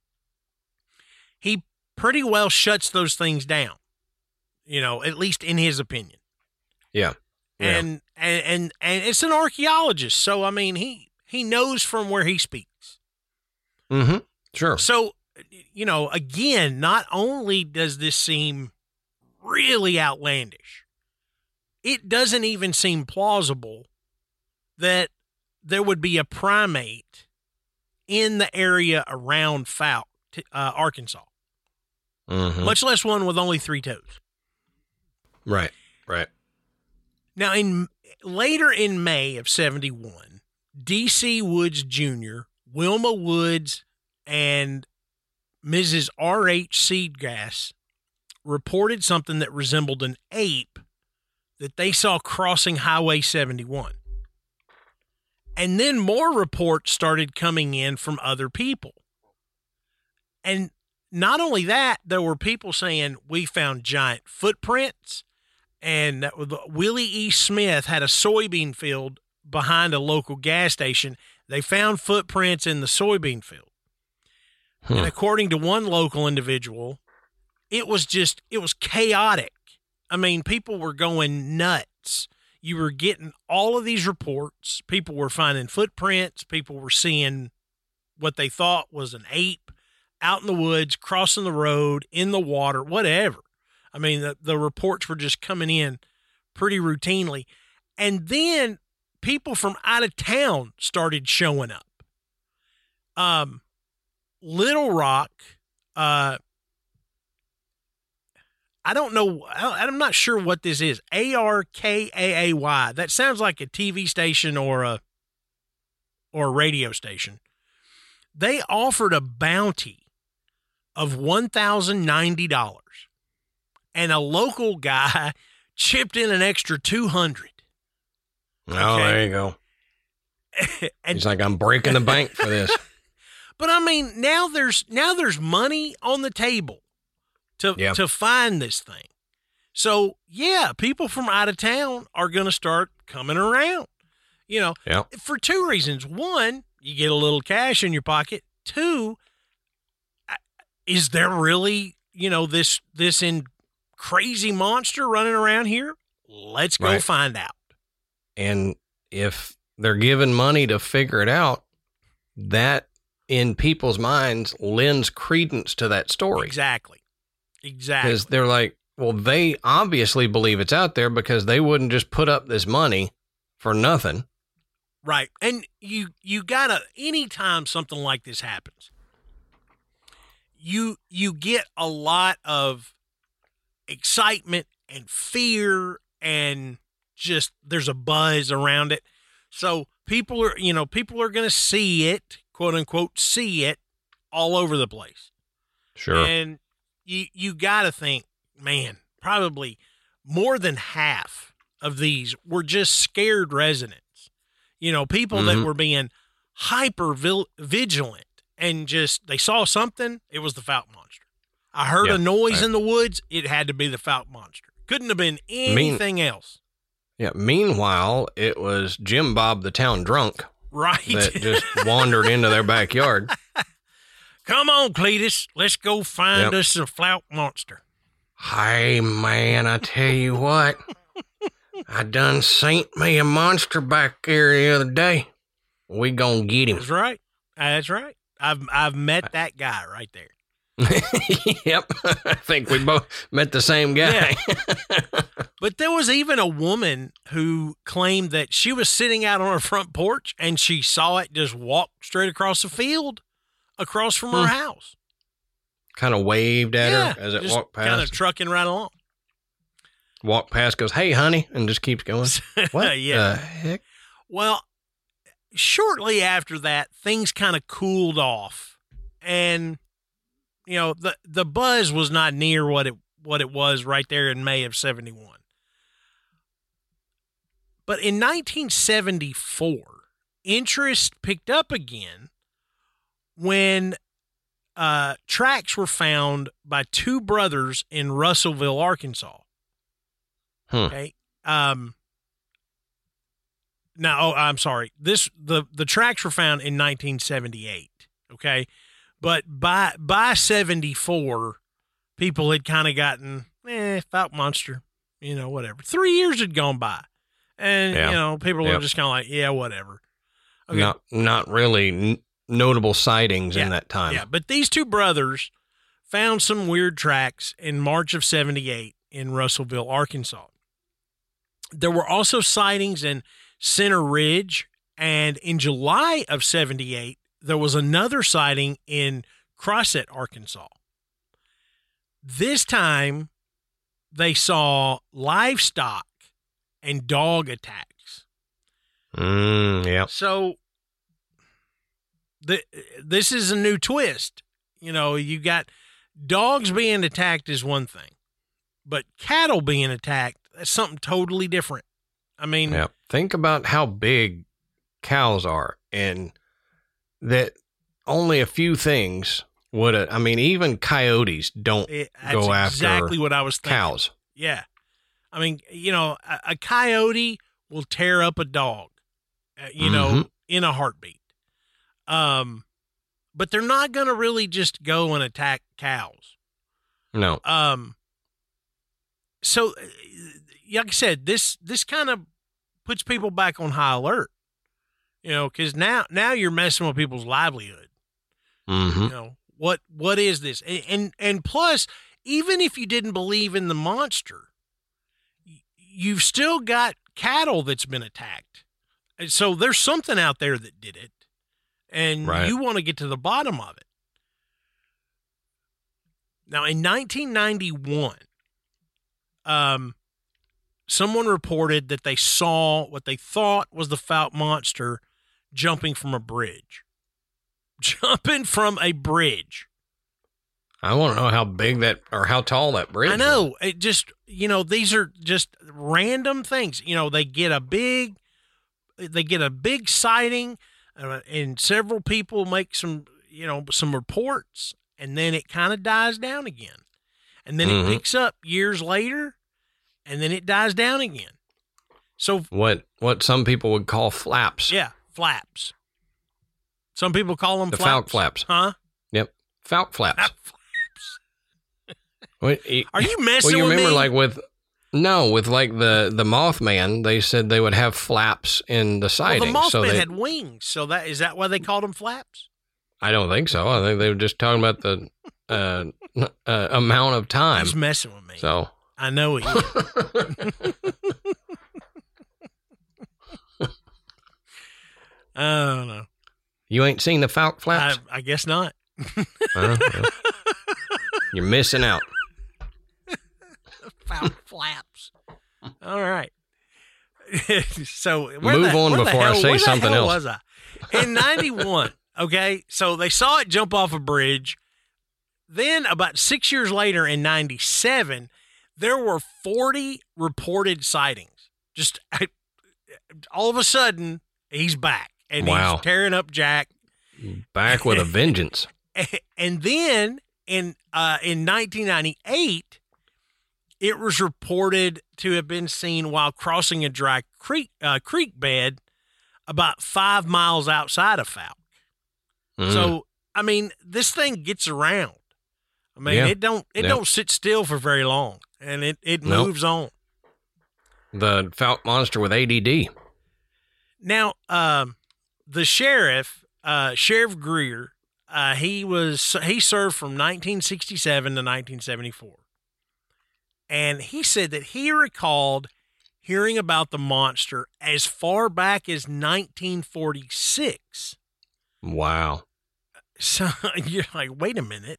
he pretty well shuts those things down, you know, at least in his opinion. Yeah. And it's an archaeologist, so I mean he knows from where he speaks. Sure. So, you know, again, not only does this seem really outlandish, it doesn't even seem plausible that there would be a primate in the area around Fouke, Arkansas, much less one with only 3 toes. Right. Now, later in May of 1971, D.C. Woods Jr., Wilma Woods, and Mrs. R.H. Seagrass reported something that resembled an ape that they saw crossing Highway 71. And then more reports started coming in from other people. And not only that, there were people saying, we found giant footprints, and that Willie E. Smith had a soybean field behind a local gas station. They found footprints in the soybean field. And according to one local individual, it was chaotic. I mean, people were going nuts. You were getting all of these reports. People were finding footprints. People were seeing what they thought was an ape out in the woods, crossing the road, in the water, whatever. I mean, the reports were just coming in pretty routinely. And then people from out of town started showing up. Little Rock, I don't know. I'm not sure what this is. ARKAAY. That sounds like a TV station or a radio station. They offered a bounty of $1,090, and a local guy chipped in an extra $200. Oh, okay. There you go. And he's like, I'm breaking the bank for this. But I mean, now there's money on the table to find this thing. So yeah, people from out of town are going to start coming around, you know, for 2 reasons. 1, you get a little cash in your pocket. 2, is there really, you know, this crazy monster running around here? Let's go find out. And if they're given money to figure it out, that in people's minds lends credence to that story. Exactly. Because they're like, well, they obviously believe it's out there because they wouldn't just put up this money for nothing. Right. And you gotta, anytime something like this happens, you get a lot of excitement and fear, and just there's a buzz around it. So people are going to see it, quote unquote, see it all over the place. Sure. And you got to think, man, probably more than half of these were just scared residents. People that were being hyper vigilant and just, they saw something, it was the Fouke monster. I heard a noise in the woods, it had to be the Fouke monster. Couldn't have been anything else. Yeah. Meanwhile, it was Jim Bob the town drunk. Right. That just wandered into their backyard. Come on, Cletus. Let's go find us a Fouke monster. Hey, man, I tell you what. I done seen me a monster back there the other day. We gonna get him. That's right. That's right. I've met that guy right there. Yep. I think we both met the same guy. Yeah. But there was even a woman who claimed that she was sitting out on her front porch and she saw it just walk straight across the field across from her house. Kind of waved at her as it walked past. Kind of trucking right along. Walked past, goes, "Hey, honey," and just keeps going. What the heck? Well, shortly after that, things kind of cooled off. And the buzz was not near what it was right there in May of 71. But in 1974, interest picked up again when tracks were found by two brothers in Russellville, Arkansas. Okay. I'm sorry. The tracks were found in 1978. Okay. But by 74, people had kind of gotten, Fouke monster, whatever. 3 years had gone by. And, people were just kind of like, yeah, whatever. Okay. Not really notable sightings in that time. Yeah, but these two brothers found some weird tracks in March of 78 in Russellville, Arkansas. There were also sightings in Center Ridge, and in July of 78, there was another sighting in Crossett, Arkansas. This time, they saw livestock and dog attacks. Yeah. So, this is a new twist. You got dogs being attacked is one thing, but cattle being attacked, that's something totally different. I mean, think about how big cows are, and that only a few things would. Even coyotes don't go after exactly what I was thinking. Cows. Yeah, I mean, a coyote will tear up a dog, in a heartbeat. But they're not going to really just go and attack cows. No. So, like I said, this kind of puts people back on high alert, because now you're messing with people's livelihood. Mm-hmm. What is this? And plus, even if you didn't believe in the monster, you've still got cattle that's been attacked. And so there's something out there that did it, and you want to get to the bottom of it. Now, in 1991, someone reported that they saw what they thought was the Fouke monster jumping from a bridge. Jumping from a bridge. I want to know how big or how tall that bridge is. I know. It just, these are just random things. They get a big sighting, and several people make some reports, and then it kind of dies down again. And then it picks up years later, and then it dies down again. So what some people would call flaps. Yeah, flaps. Some people call them the flaps. Fouke flaps. Huh? Yep. Fouke flaps. Are you messing you with remember me? with the Mothman, they said they would have flaps in the sighting. Well, the Mothman had wings, so is that why they called them flaps? I don't think so. I think they were just talking about the amount of time. He's messing with me. So I know he is. I don't know. You ain't seen the Fouke flaps? I guess not. Well, you're missing out. Fouke flaps. All right. So Move on before I say something else. Was I? In 91, okay, so they saw it jump off a bridge. Then about 6 years later in 97, there were 40 reported sightings. Just all of a sudden, he's back. And he's tearing up Jack. Back with a vengeance. And then in 1998, it was reported to have been seen while crossing a dry creek bed about 5 miles outside of Fouke. So, I mean, this thing gets around. I mean, it don't sit still for very long, and it moves on. The Fouke monster with ADD. Now, the sheriff, Sheriff Greer, he served from 1967 to 1974. And he said that he recalled hearing about the monster as far back as 1946. Wow. So you're like, wait a minute,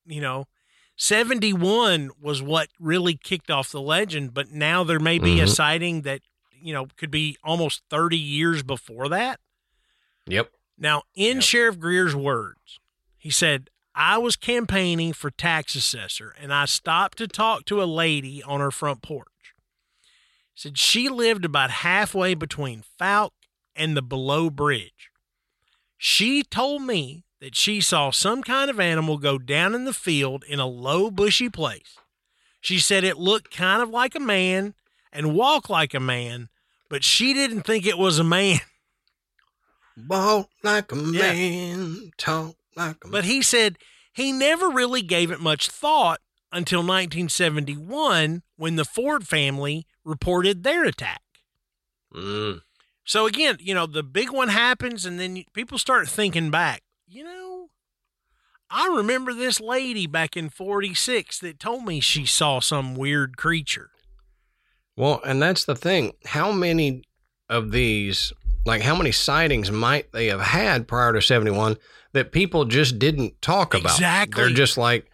71 was what really kicked off the legend, but now there may be a sighting that, could be almost 30 years before that. Yep. Now, in Sheriff Greer's words, he said, I was campaigning for tax assessor, and I stopped to talk to a lady on her front porch. He said she lived about halfway between Fouke and the Below Bridge. She told me that she saw some kind of animal go down in the field in a low, bushy place. She said it looked kind of like a man and walked like a man, but she didn't think it was a man. Walk like a man, talk like a man. But he said he never really gave it much thought until 1971 when the Ford family reported their attack. So again, the big one happens, and then people start thinking back. I remember this lady back in 46 that told me she saw some weird creature. Well, and that's the thing. How many of these, how many sightings might they have had prior to 71 that people just didn't talk about? Exactly. They're just like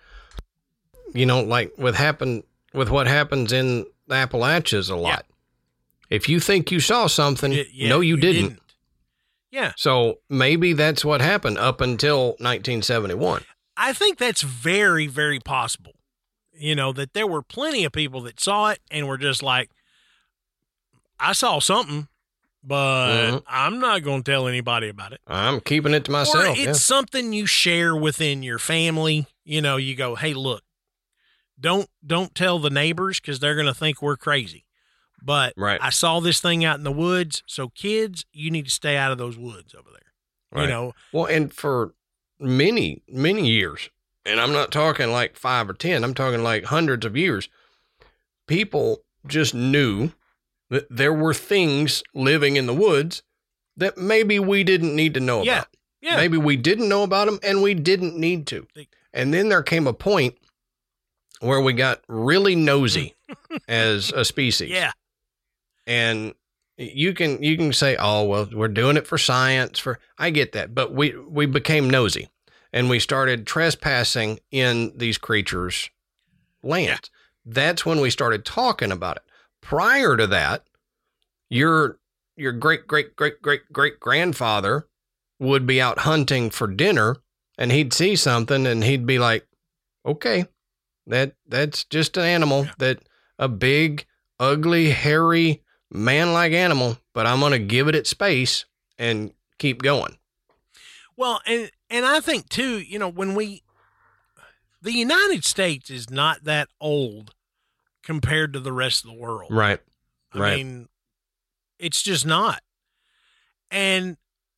with what happens in the Appalachians a lot. Yeah. If you think you saw something, no, you didn't. Yeah. So maybe that's what happened up until 1971. I think that's very, very possible. That there were plenty of people that saw it and were just like, I saw something, but I'm not going to tell anybody about it. I'm keeping it to myself. Or it's something you share within your family. You go, hey, look, don't tell the neighbors because they're going to think we're crazy. But I saw this thing out in the woods. So kids, you need to stay out of those woods over there. Right. Well, and for many, many years, and I'm not talking like 5 or 10, I'm talking like hundreds of years, people just knew that there were things living in the woods that maybe we didn't need to know about. Yeah. Maybe we didn't know about them and we didn't need to. And then there came a point where we got really nosy as a species. Yeah. And you can say, oh, well, we're doing it for science. I get that. But we became nosy and we started trespassing in these creatures' lands. Yeah. That's when we started talking about it. Prior to that, your great-great-great-great-great-grandfather would be out hunting for dinner and he'd see something and he'd be like, okay, that's just an animal, that a big, ugly, hairy, man-like animal, but I'm going to give it its space and keep going. Well, and I think too, the United States is not that old compared to the rest of the world. Right. I mean, it's just not. And,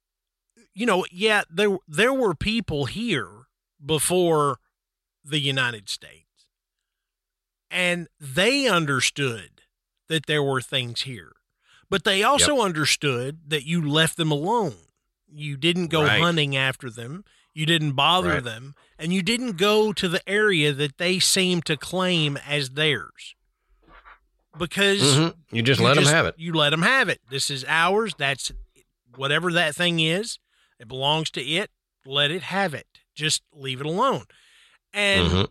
there were people here before the United States. And they understood that there were things here. But they also understood that you left them alone. You didn't go hunting after them. You didn't bother them. And you didn't go to the area that they seem to claim as theirs. Because you just let them have it. You let them have it. This is ours. That's whatever that thing is. It belongs to it. Let it have it. Just leave it alone. And,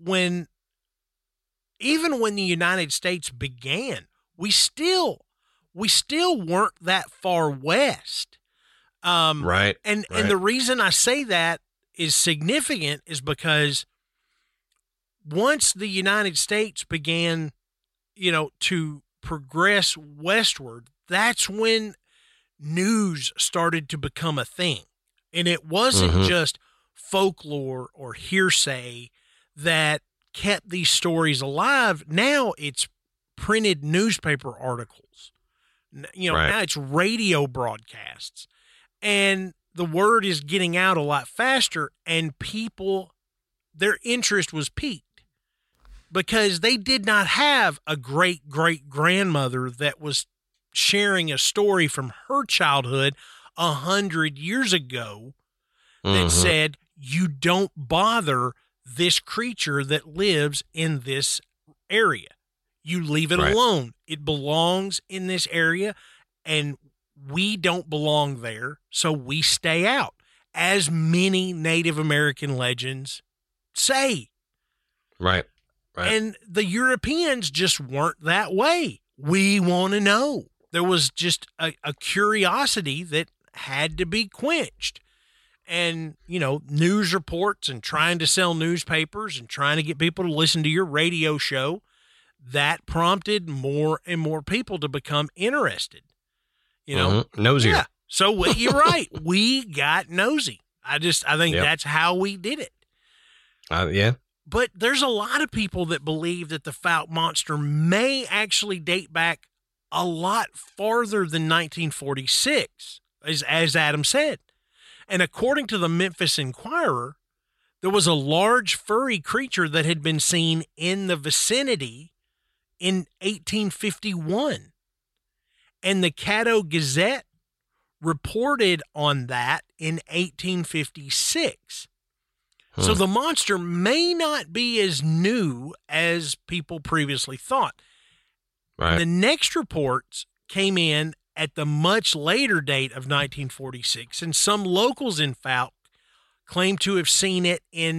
even when the United States began, we still we still weren't that far west. Right. And the reason I say that is significant is because once the United States began, to progress westward, that's when news started to become a thing. And it wasn't just folklore or hearsay that kept these stories alive. Now it's printed newspaper articles. Now it's radio broadcasts. And the word is getting out a lot faster, and people, their interest was piqued because they did not have a great-great-grandmother that was sharing a story from her childhood 100 years ago that said, you don't bother this creature that lives in this area. You leave it alone. It belongs in this area, and we don't belong there, so we stay out, as many Native American legends say. Right. And the Europeans just weren't that way. We want to know. There was just a curiosity that had to be quenched. And, news reports and trying to sell newspapers and trying to get people to listen to your radio show, that prompted more and more people to become interested. Nosier. Yeah. So you're right. We got nosy. I think that's how we did it. Yeah. But there's a lot of people that believe that the Fouke monster may actually date back a lot farther than 1946, as Adam said. And according to the Memphis Inquirer, there was a large furry creature that had been seen in the vicinity in 1851. And the Caddo Gazette reported on that in 1856. So the monster may not be as new as people previously thought. Right. The next reports came in at the much later date of 1946, and some locals in Fouke claimed to have seen it in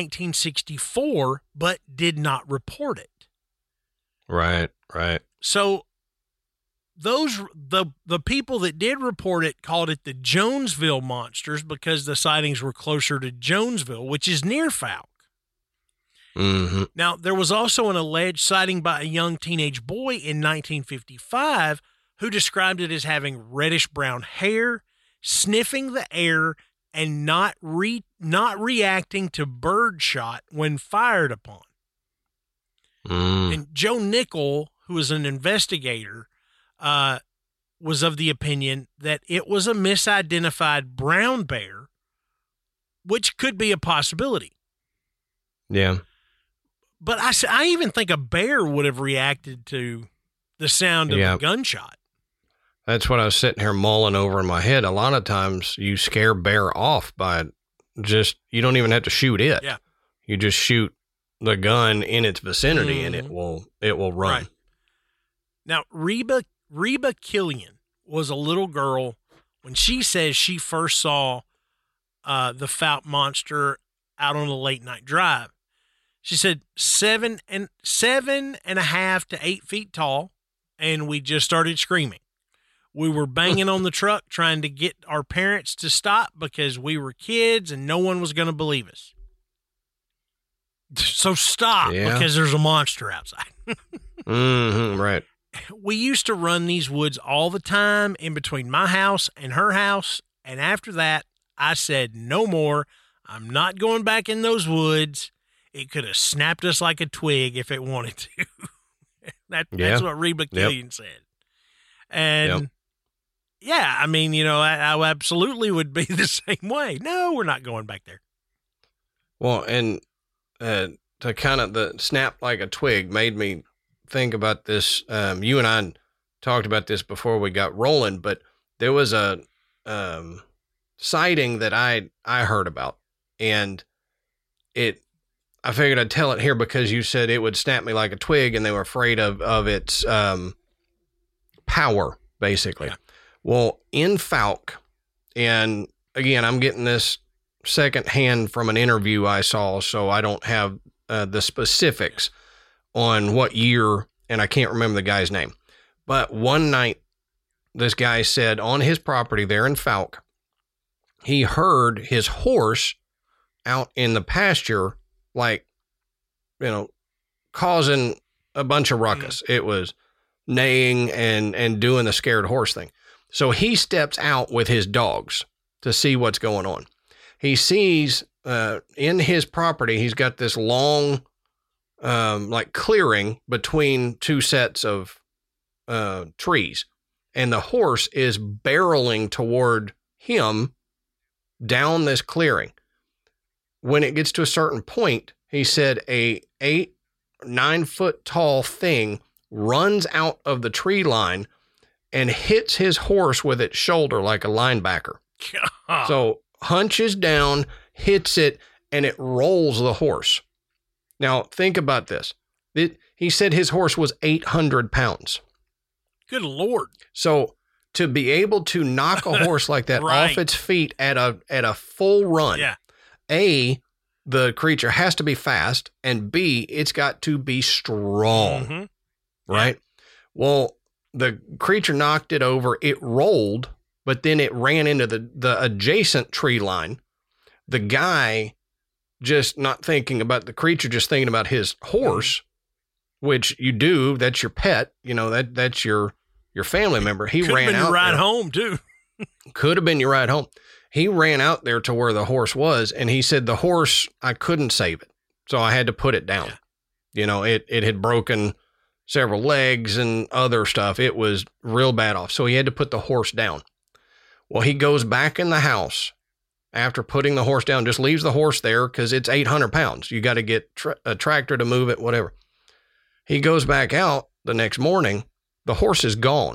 1964, but did not report it. Right. So the people that did report it called it the Jonesville monsters because the sightings were closer to Jonesville, which is near Fouke. Now, there was also an alleged sighting by a young teenage boy in 1955 who described it as having reddish-brown hair, sniffing the air, and not reacting to bird shot when fired upon. And Joe Nickel, who was an investigator, was of the opinion that it was a misidentified brown bear, which could be a possibility. Yeah. But I even think a bear would have reacted to the sound of a gunshot. That's what I was sitting here mulling over in my head. A lot of times you scare bear off by you don't even have to shoot it. Yeah. You just shoot the gun in its vicinity and it will run. Right. Now, Reba Killian was a little girl when she says she first saw the Fouke monster out on a late night drive. She said 7.5 to 8 feet tall, and we just started screaming. We were banging on the truck trying to get our parents to stop because we were kids and no one was going to believe us. So stop because there's a monster outside. Right. We used to run these woods all the time in between my house and her house. And after that, I said, no more. I'm not going back in those woods. It could have snapped us like a twig if it wanted to. That's what Reba Killian said. And I mean, I absolutely would be the same way. No, we're not going back there. Well, and to kind of the snap like a twig made me think about this. You and I talked about this before we got rolling, but there was a sighting that I heard about, and I figured I'd tell it here because you said it would snap me like a twig, and they were afraid of its power, basically. Yeah. Well, in Fouke, and again, I'm getting this secondhand from an interview I saw, so I don't have the specifics on what year, and I can't remember the guy's name. But one night this guy said on his property there in Falk, he heard his horse out in the pasture, like, causing a bunch of ruckus. It was neighing and doing the scared horse thing. So he steps out with his dogs to see what's going on. He sees in his property, he's got this long, like clearing between two sets of trees, and the horse is barreling toward him down this clearing. When it gets to a certain point, he said a 8-9 foot tall thing runs out of the tree line and hits his horse with its shoulder like a linebacker. So hunches down, hits it, and it rolls the horse. Now, think about this. He said his horse was 800 pounds. Good Lord. So to be able to knock a horse like that Right. off its feet at a full run, Yeah. A, the creature has to be fast, and B, it's got to be strong, Mhm. right? Well, the creature knocked it over. It rolled, but then it ran into the adjacent tree line. The guy just not thinking about the creature, just thinking about his horse, which you do. That's your pet. That's your family member. He Could have ran been out your ride there. home, too. Could have been your ride home. He ran out there to where the horse was, and he said the horse, I couldn't save it, so I had to put it down. Yeah. It had broken several legs and other stuff. It was real bad off, so he had to put the horse down. Well, he goes back in the house after putting the horse down, just leaves the horse there because it's 800 pounds. You got to get a tractor to move it, whatever. He goes back out the next morning. The horse is gone.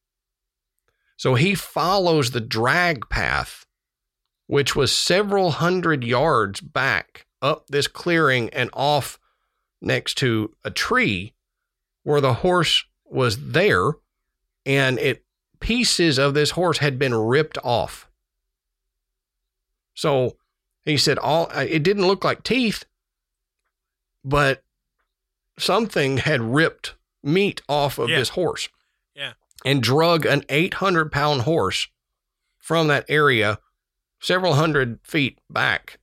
So he follows the drag path, which was several hundred yards back up this clearing and off next to a tree where the horse was there, and pieces of this horse had been ripped off. So he said it didn't look like teeth, but something had ripped meat off of this horse. Yeah. And drug an 800-pound horse from that area several hundred feet back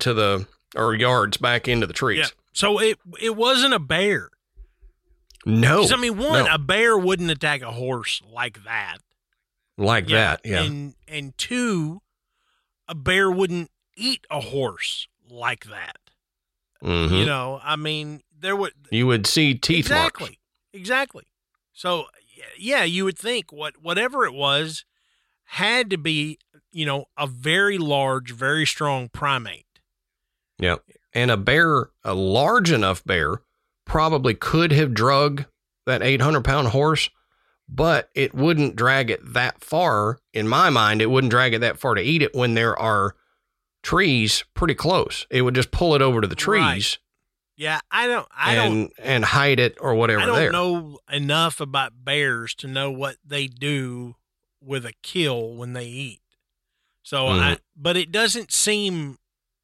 yards back into the trees. Yeah. So it wasn't a bear. No. 'Cause, I mean, a bear wouldn't attack a horse like that. That. Yeah. And two, a bear wouldn't eat a horse like that. Mhm. I mean, there would. You would see teeth marks. Exactly. So, yeah, you would think whatever it was had to be, a very large, very strong primate. Yeah. And a large enough bear probably could have drug that 800-pound horse, but it wouldn't drag it that far. In my mind, it wouldn't drag it that far to eat it when there are trees pretty close. It would just pull it over to the trees. Right. Yeah, I don't and hide it or whatever. I don't there. know enough about bears to know what they do with a kill when they eat. So but it doesn't seem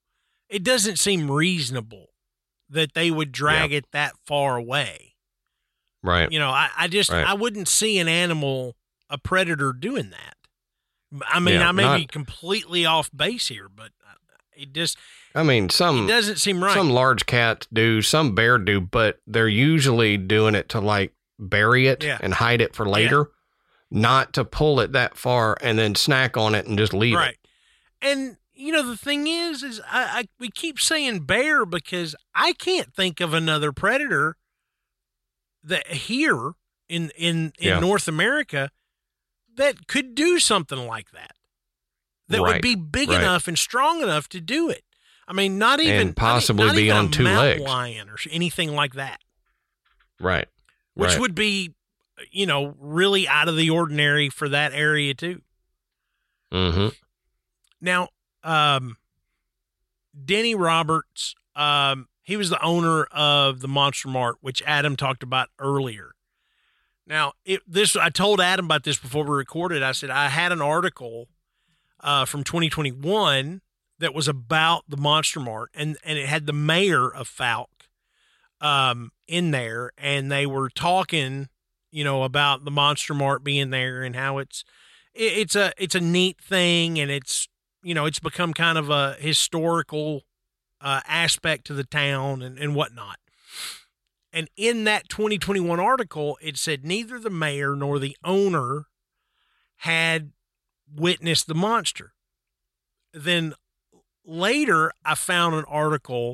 reasonable that they would drag it that far away. Right. I wouldn't see a predator doing that. I mean, I may be completely off base here, but it doesn't seem right. Some large cats do, some bear do, but they're usually doing it to like bury it and hide it for later, not to pull it that far and then snack on it and just leave it. And the thing is we keep saying bear because I can't think of another predator that here in North America that could do something like that. That would be big enough and strong enough to do it. I mean, not even and possibly not be even on a two mountain legs, lion or anything like that. Right. Which would be, really out of the ordinary for that area too. Mm-hmm. Now, Denny Roberts, he was the owner of the Monster Mart, which Adam talked about earlier. Now, I told Adam about this before we recorded. I said I had an article from 2021 that was about the Monster Mart, and it had the mayor of Falk in there, and they were talking about the Monster Mart being there and how it's a neat thing, and it's become kind of a historical aspect to the town and whatnot. And in that 2021 article, it said neither the mayor nor the owner had witnessed the monster. Then later, I found an article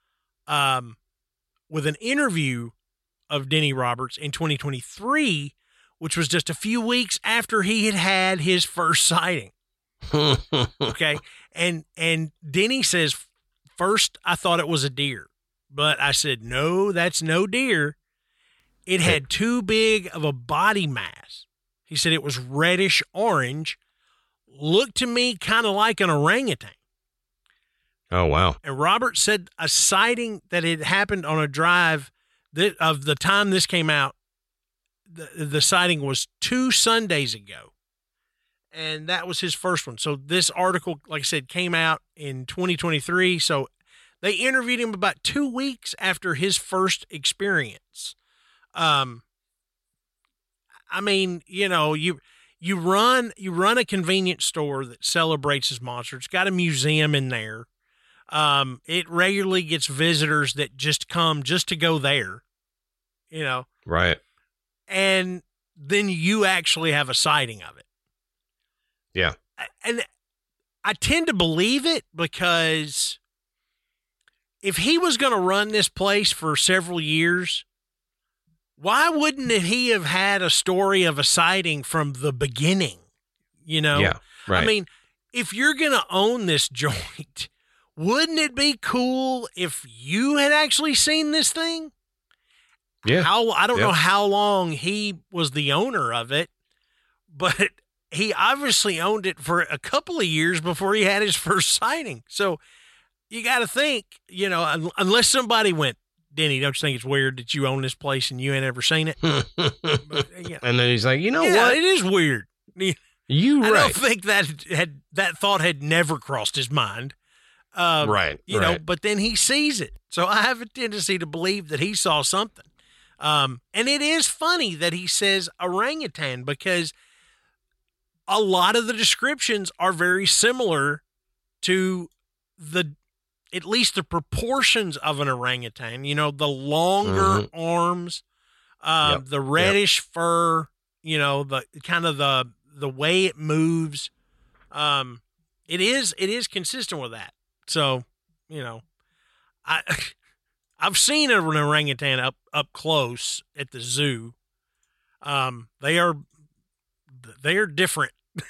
with an interview of Denny Roberts in 2023, which was just a few weeks after he had his first sighting. Okay. And Denny says, first I thought it was a deer, but I said, no, that's no deer. It had too big of a body mass. He said it was reddish orange, looked to me kind of like an orangutan. Oh, wow. And Robert said a sighting that had happened on a drive of the time this came out, the sighting was 2 Sundays ago. And that was his first one. So this article, like I said, came out in 2023. So they interviewed him about 2 weeks after his first experience. I mean, you run a convenience store that celebrates his monster. It's got a museum in there. It regularly gets visitors that just come just to go there, Right. and then you actually have a sighting of it. Yeah. And I tend to believe it because if he was going to run this place for several years, why wouldn't he have had a story of a sighting from the beginning? Yeah. Right. I mean, if you're going to own this joint, wouldn't it be cool if you had actually seen this thing? Yeah. I don't know how long he was the owner of it, but he obviously owned it for a couple of years before he had his first sighting. So you got to think, unless somebody went, Denny, don't you think it's weird that you own this place and you ain't ever seen it? But, And then he's like, what? It is weird. I right. don't think that thought had never crossed his mind. Right. But then he sees it. So I have a tendency to believe that he saw something. And it is funny that he says orangutan because a lot of the descriptions are very similar to at least the proportions of an orangutan, the longer arms, the reddish fur, the kind of the way it moves. It is consistent with that. So, I've seen an orangutan up close at the zoo. They are different.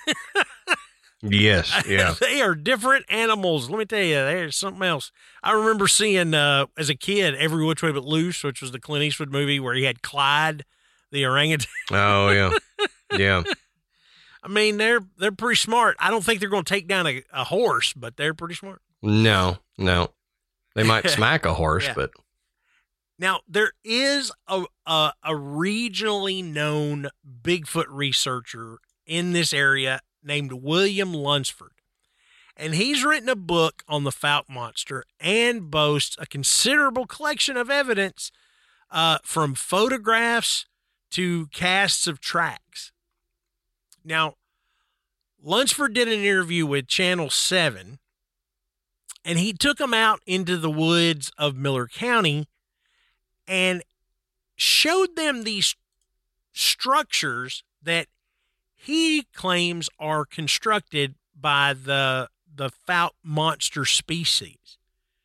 Yes. Yeah. They are different animals. Let me tell you, there's something else. I remember seeing as a kid Every Which Way But Loose, which was the Clint Eastwood movie where he had Clyde, the orangutan. Oh yeah. Yeah. I mean, they're pretty smart. I don't think they're going to take down a horse, but they're pretty smart. No. They might smack a horse, but now there is a regionally known Bigfoot researcher in this area named William Lunsford, and he's written a book on the Fouke monster and boasts a considerable collection of evidence from photographs to casts of tracks. Now, Lunsford did an interview with Channel 7, and he took them out into the woods of Miller County and showed them these structures that he claims are constructed by the Fouke monster species.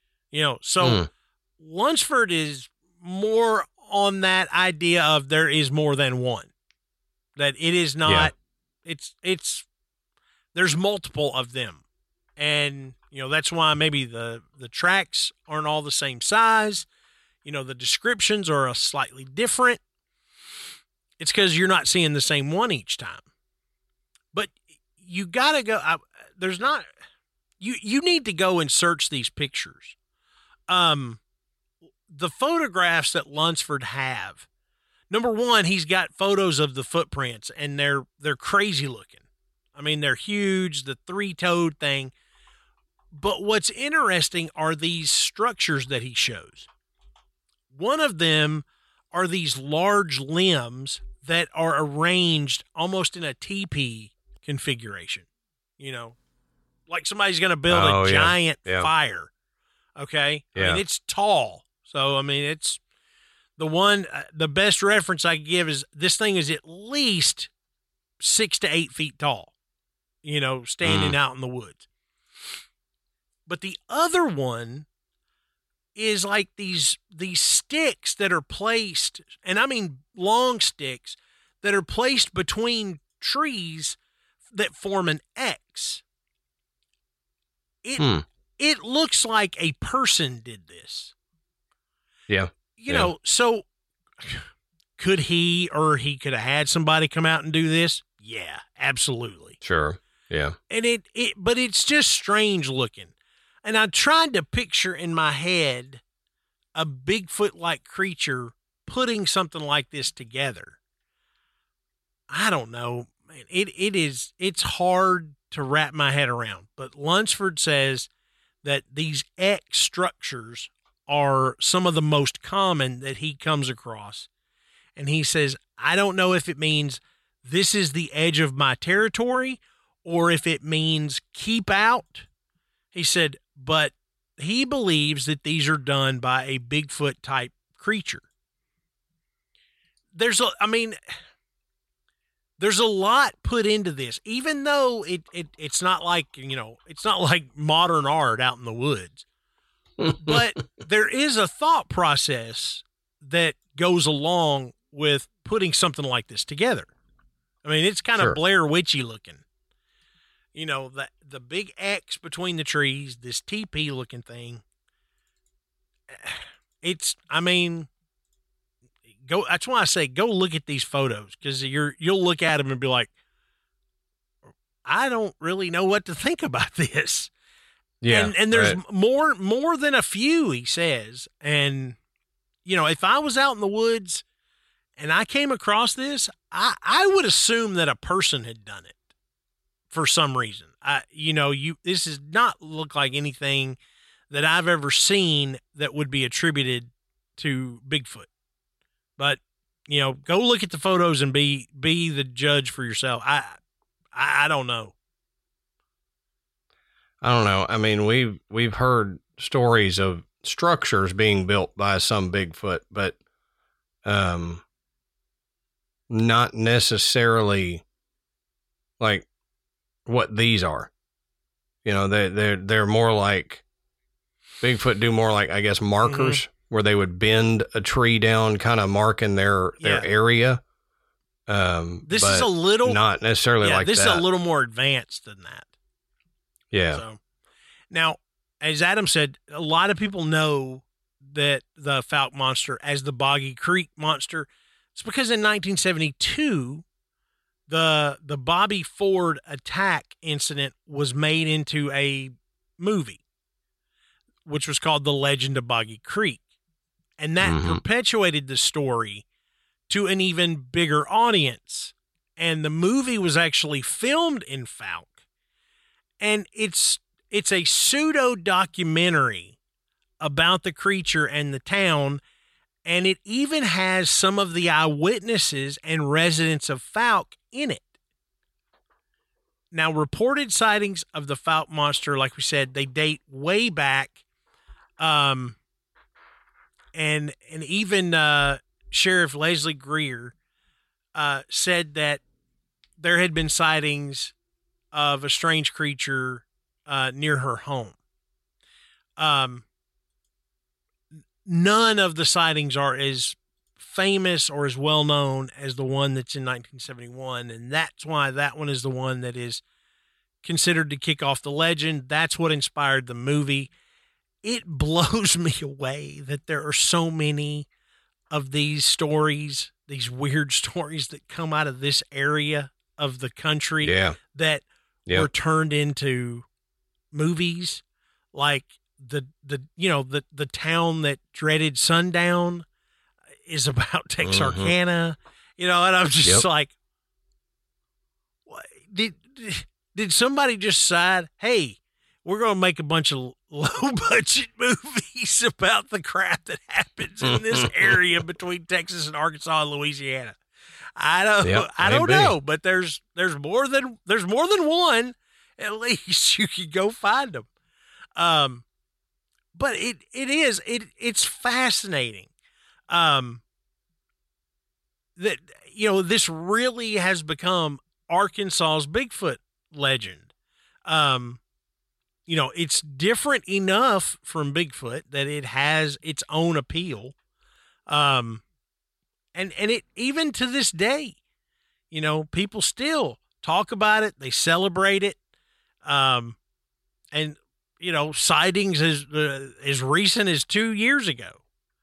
Lunsford is more on that idea of there is more than one. That it is not, it's there's multiple of them. And, that's why maybe the tracks aren't all the same size. The descriptions are slightly different. It's because you're not seeing the same one each time. But you got to go, you need to go and search these pictures. The photographs that Lunsford have, number one, he's got photos of the footprints, and they're crazy looking. I mean, they're huge, the 3-toed thing. But what's interesting are these structures that he shows. One of them are these large limbs that are arranged almost in a teepee configuration, like somebody's going to build a giant fire. Okay. Yeah. I mean, it's tall. So, I mean, it's the best reference I can give is this thing is at least 6 to 8 feet tall, standing out in the woods. But the other one is like these sticks that are placed, and I mean long sticks that are placed between trees that form an X. It looks like a person did this. Yeah. So could he could have had somebody come out and do this? Yeah, absolutely. Sure. Yeah. And but it's just strange looking. And I tried to picture in my head a Bigfoot-like creature putting something like this together. I don't know, man. It's hard to wrap my head around. But Lunsford says that these X structures are some of the most common that he comes across. And he says, I don't know if it means this is the edge of my territory or if it means keep out. He said, but he believes that these are done by a Bigfoot type creature. There's a lot put into this, even though it's not like, it's not like modern art out in the woods, but there is a thought process that goes along with putting something like this together. I mean, it's kind of Blair Witchy looking. The big X between the trees, this teepee looking thing. That's why I say go look at these photos, because you'll look at them and be like, I don't really know what to think about this. Yeah. And there's more than a few, he says. And, if I was out in the woods and I came across this, I would assume that a person had done it for some reason. This does not look like anything that I've ever seen that would be attributed to Bigfoot. But, go look at the photos and be the judge for yourself. I don't know. I don't know. I mean, we've heard stories of structures being built by some Bigfoot, but not necessarily like what these are. They're more like Bigfoot do more like, I guess, markers where they would bend a tree down, kind of marking their area. This is a little not necessarily like this that. This is a little more advanced than that. Yeah. So, now, as Adam said, a lot of people know that the Fouke monster as the Boggy Creek monster. It's because in 1972, the Bobby Ford attack incident was made into a movie, which was called The Legend of Boggy Creek. And that perpetuated the story to an even bigger audience. And the movie was actually filmed in Fouke. And it's a pseudo documentary about the creature and the town, and it even has some of the eyewitnesses and residents of Fouke in it. Now, reported sightings of the Fouke monster, like we said, they date way back, and even Sheriff Leslie Greer said that there had been sightings of a strange creature near her home. None of the sightings are as famous or as well known as the one that's in 1971, and that's why that one is the one that is considered to kick off the legend. That's what inspired the movie. It blows me away that there are so many of these stories, these weird stories that come out of this area of the country that were turned into movies, like the town that dreaded sundown is about Texarkana, and I'm just like, what, did somebody just decide, hey, we're going to make a bunch of low budget movies about the crap that happens in this area between Texas and Arkansas and Louisiana? I don't maybe. know, but there's more than one. At least you can go find them. But it's fascinating. That, this really has become Arkansas's Bigfoot legend. It's different enough from Bigfoot that it has its own appeal. And it, even to this day, people still talk about it. They celebrate it. And sightings as recent as 2 years ago.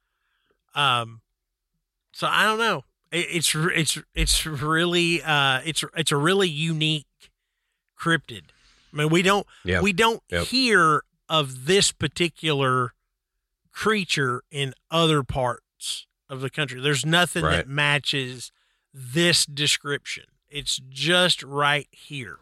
So I don't know. It's really it's a really unique cryptid. I mean, we don't hear of this particular creature in other parts of the country. There's nothing that matches this description. It's just right here.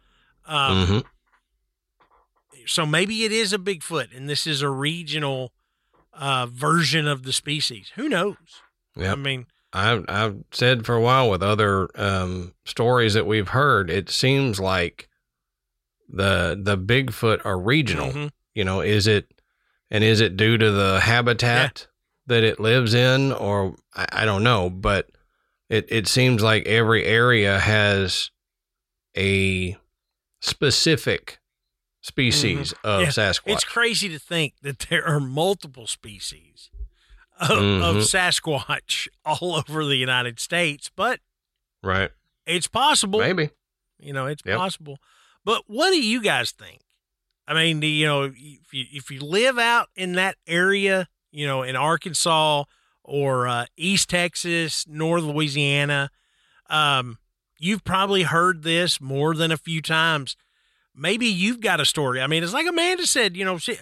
So maybe it is a Bigfoot, and this is a regional version of the species. Who knows? Yeah. I mean, I've said for a while with other stories that we've heard, it seems like the Bigfoot are regional. Mm-hmm. Is it due to the habitat that it lives in, or I don't know, but it seems like every area has a specific species of Sasquatch. It's crazy to think that there are multiple species of Sasquatch all over the United States, but it's possible. Maybe. It's possible. But what do you guys think? I mean, if you live out in that area, in Arkansas or East Texas, North Louisiana, you've probably heard this more than a few times. Maybe you've got a story. I mean, it's like Amanda said, it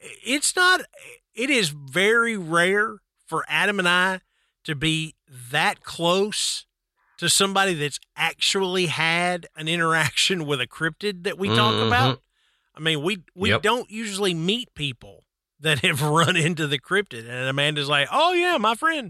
is very rare for Adam and I to be that close to somebody that's actually had an interaction with a cryptid that we talk about. I mean, we don't usually meet people that have run into the cryptid. And Amanda's like, oh, yeah, my friend,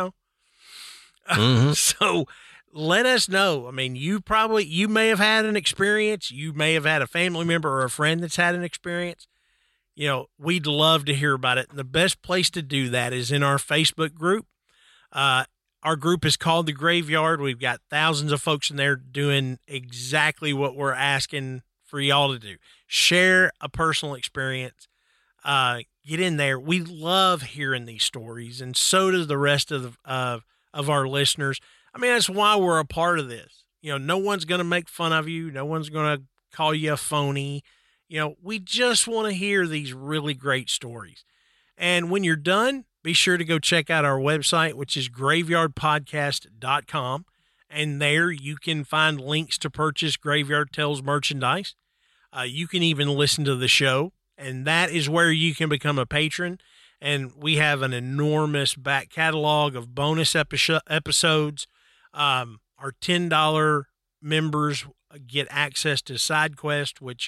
So let us know. I mean, you may have had an experience. You may have had a family member or a friend that's had an experience. We'd love to hear about it. And the best place to do that is in our Facebook group. Our group is called The Graveyard. We've got thousands of folks in there doing exactly what we're asking for y'all to do. Share a personal experience. Get in there. We love hearing these stories, and so does the rest of our listeners. I mean, that's why we're a part of this. No one's going to make fun of you. No one's going to call you a phony. We just want to hear these really great stories. And when you're done, be sure to go check out our website, which is graveyardpodcast.com. And there you can find links to purchase Graveyard Tales merchandise. You can even listen to the show, and that is where you can become a patron. And we have an enormous back catalog of bonus episodes. Our $10 members get access to SideQuest, which,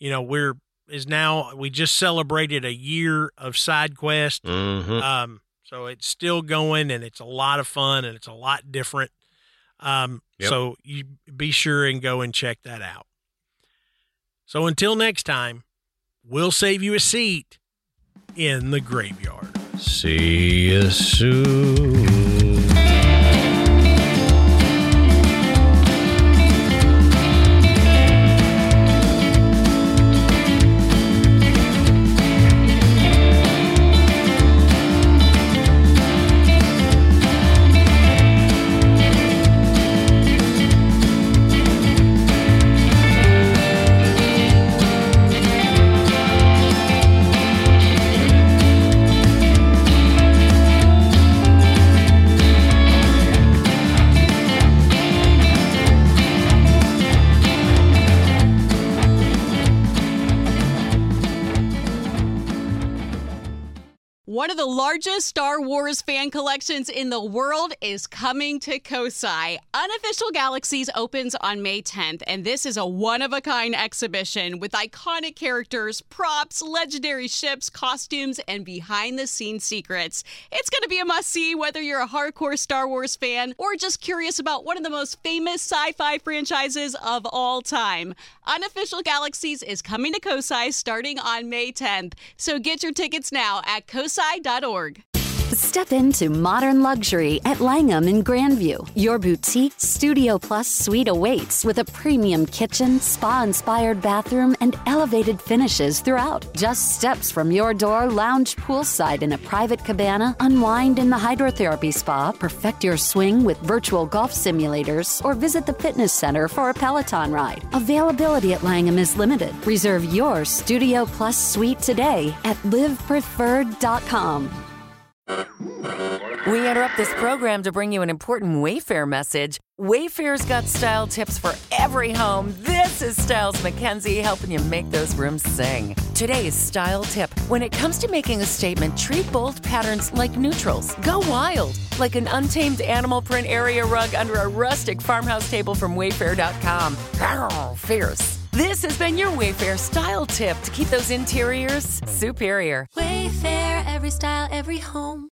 we just celebrated a year of SideQuest. So it's still going, and it's a lot of fun, and it's a lot different. So you be sure and go and check that out. So until next time, we'll save you a seat in the graveyard. See you soon. One of the largest Star Wars fan collections in the world is coming to Kosai. Unofficial Galaxies opens on May 10th, and this is a one-of-a-kind exhibition with iconic characters, props, legendary ships, costumes, and behind-the-scenes secrets. It's going to be a must-see whether you're a hardcore Star Wars fan or just curious about one of the most famous sci-fi franchises of all time. Unofficial Galaxies is coming to Kosai starting on May 10th, so get your tickets now at kosai.org. Step into modern luxury at Langham in Grandview. Your boutique Studio Plus suite awaits with a premium kitchen, spa-inspired bathroom, and elevated finishes throughout. Just steps from your door, lounge poolside in a private cabana, unwind in the hydrotherapy spa, perfect your swing with virtual golf simulators, or visit the fitness center for a Peloton ride. Availability at Langham is limited. Reserve your Studio Plus suite today at livepreferred.com. We interrupt this program to bring you an important Wayfair message. Wayfair's got style tips for every home. This is Styles McKenzie helping you make those rooms sing. Today's style tip. When it comes to making a statement, treat bold patterns like neutrals. Go wild, like an untamed animal print area rug under a rustic farmhouse table from Wayfair.com. Arr, fierce. This has been your Wayfair style tip to keep those interiors superior. Wayfair, every style, every home.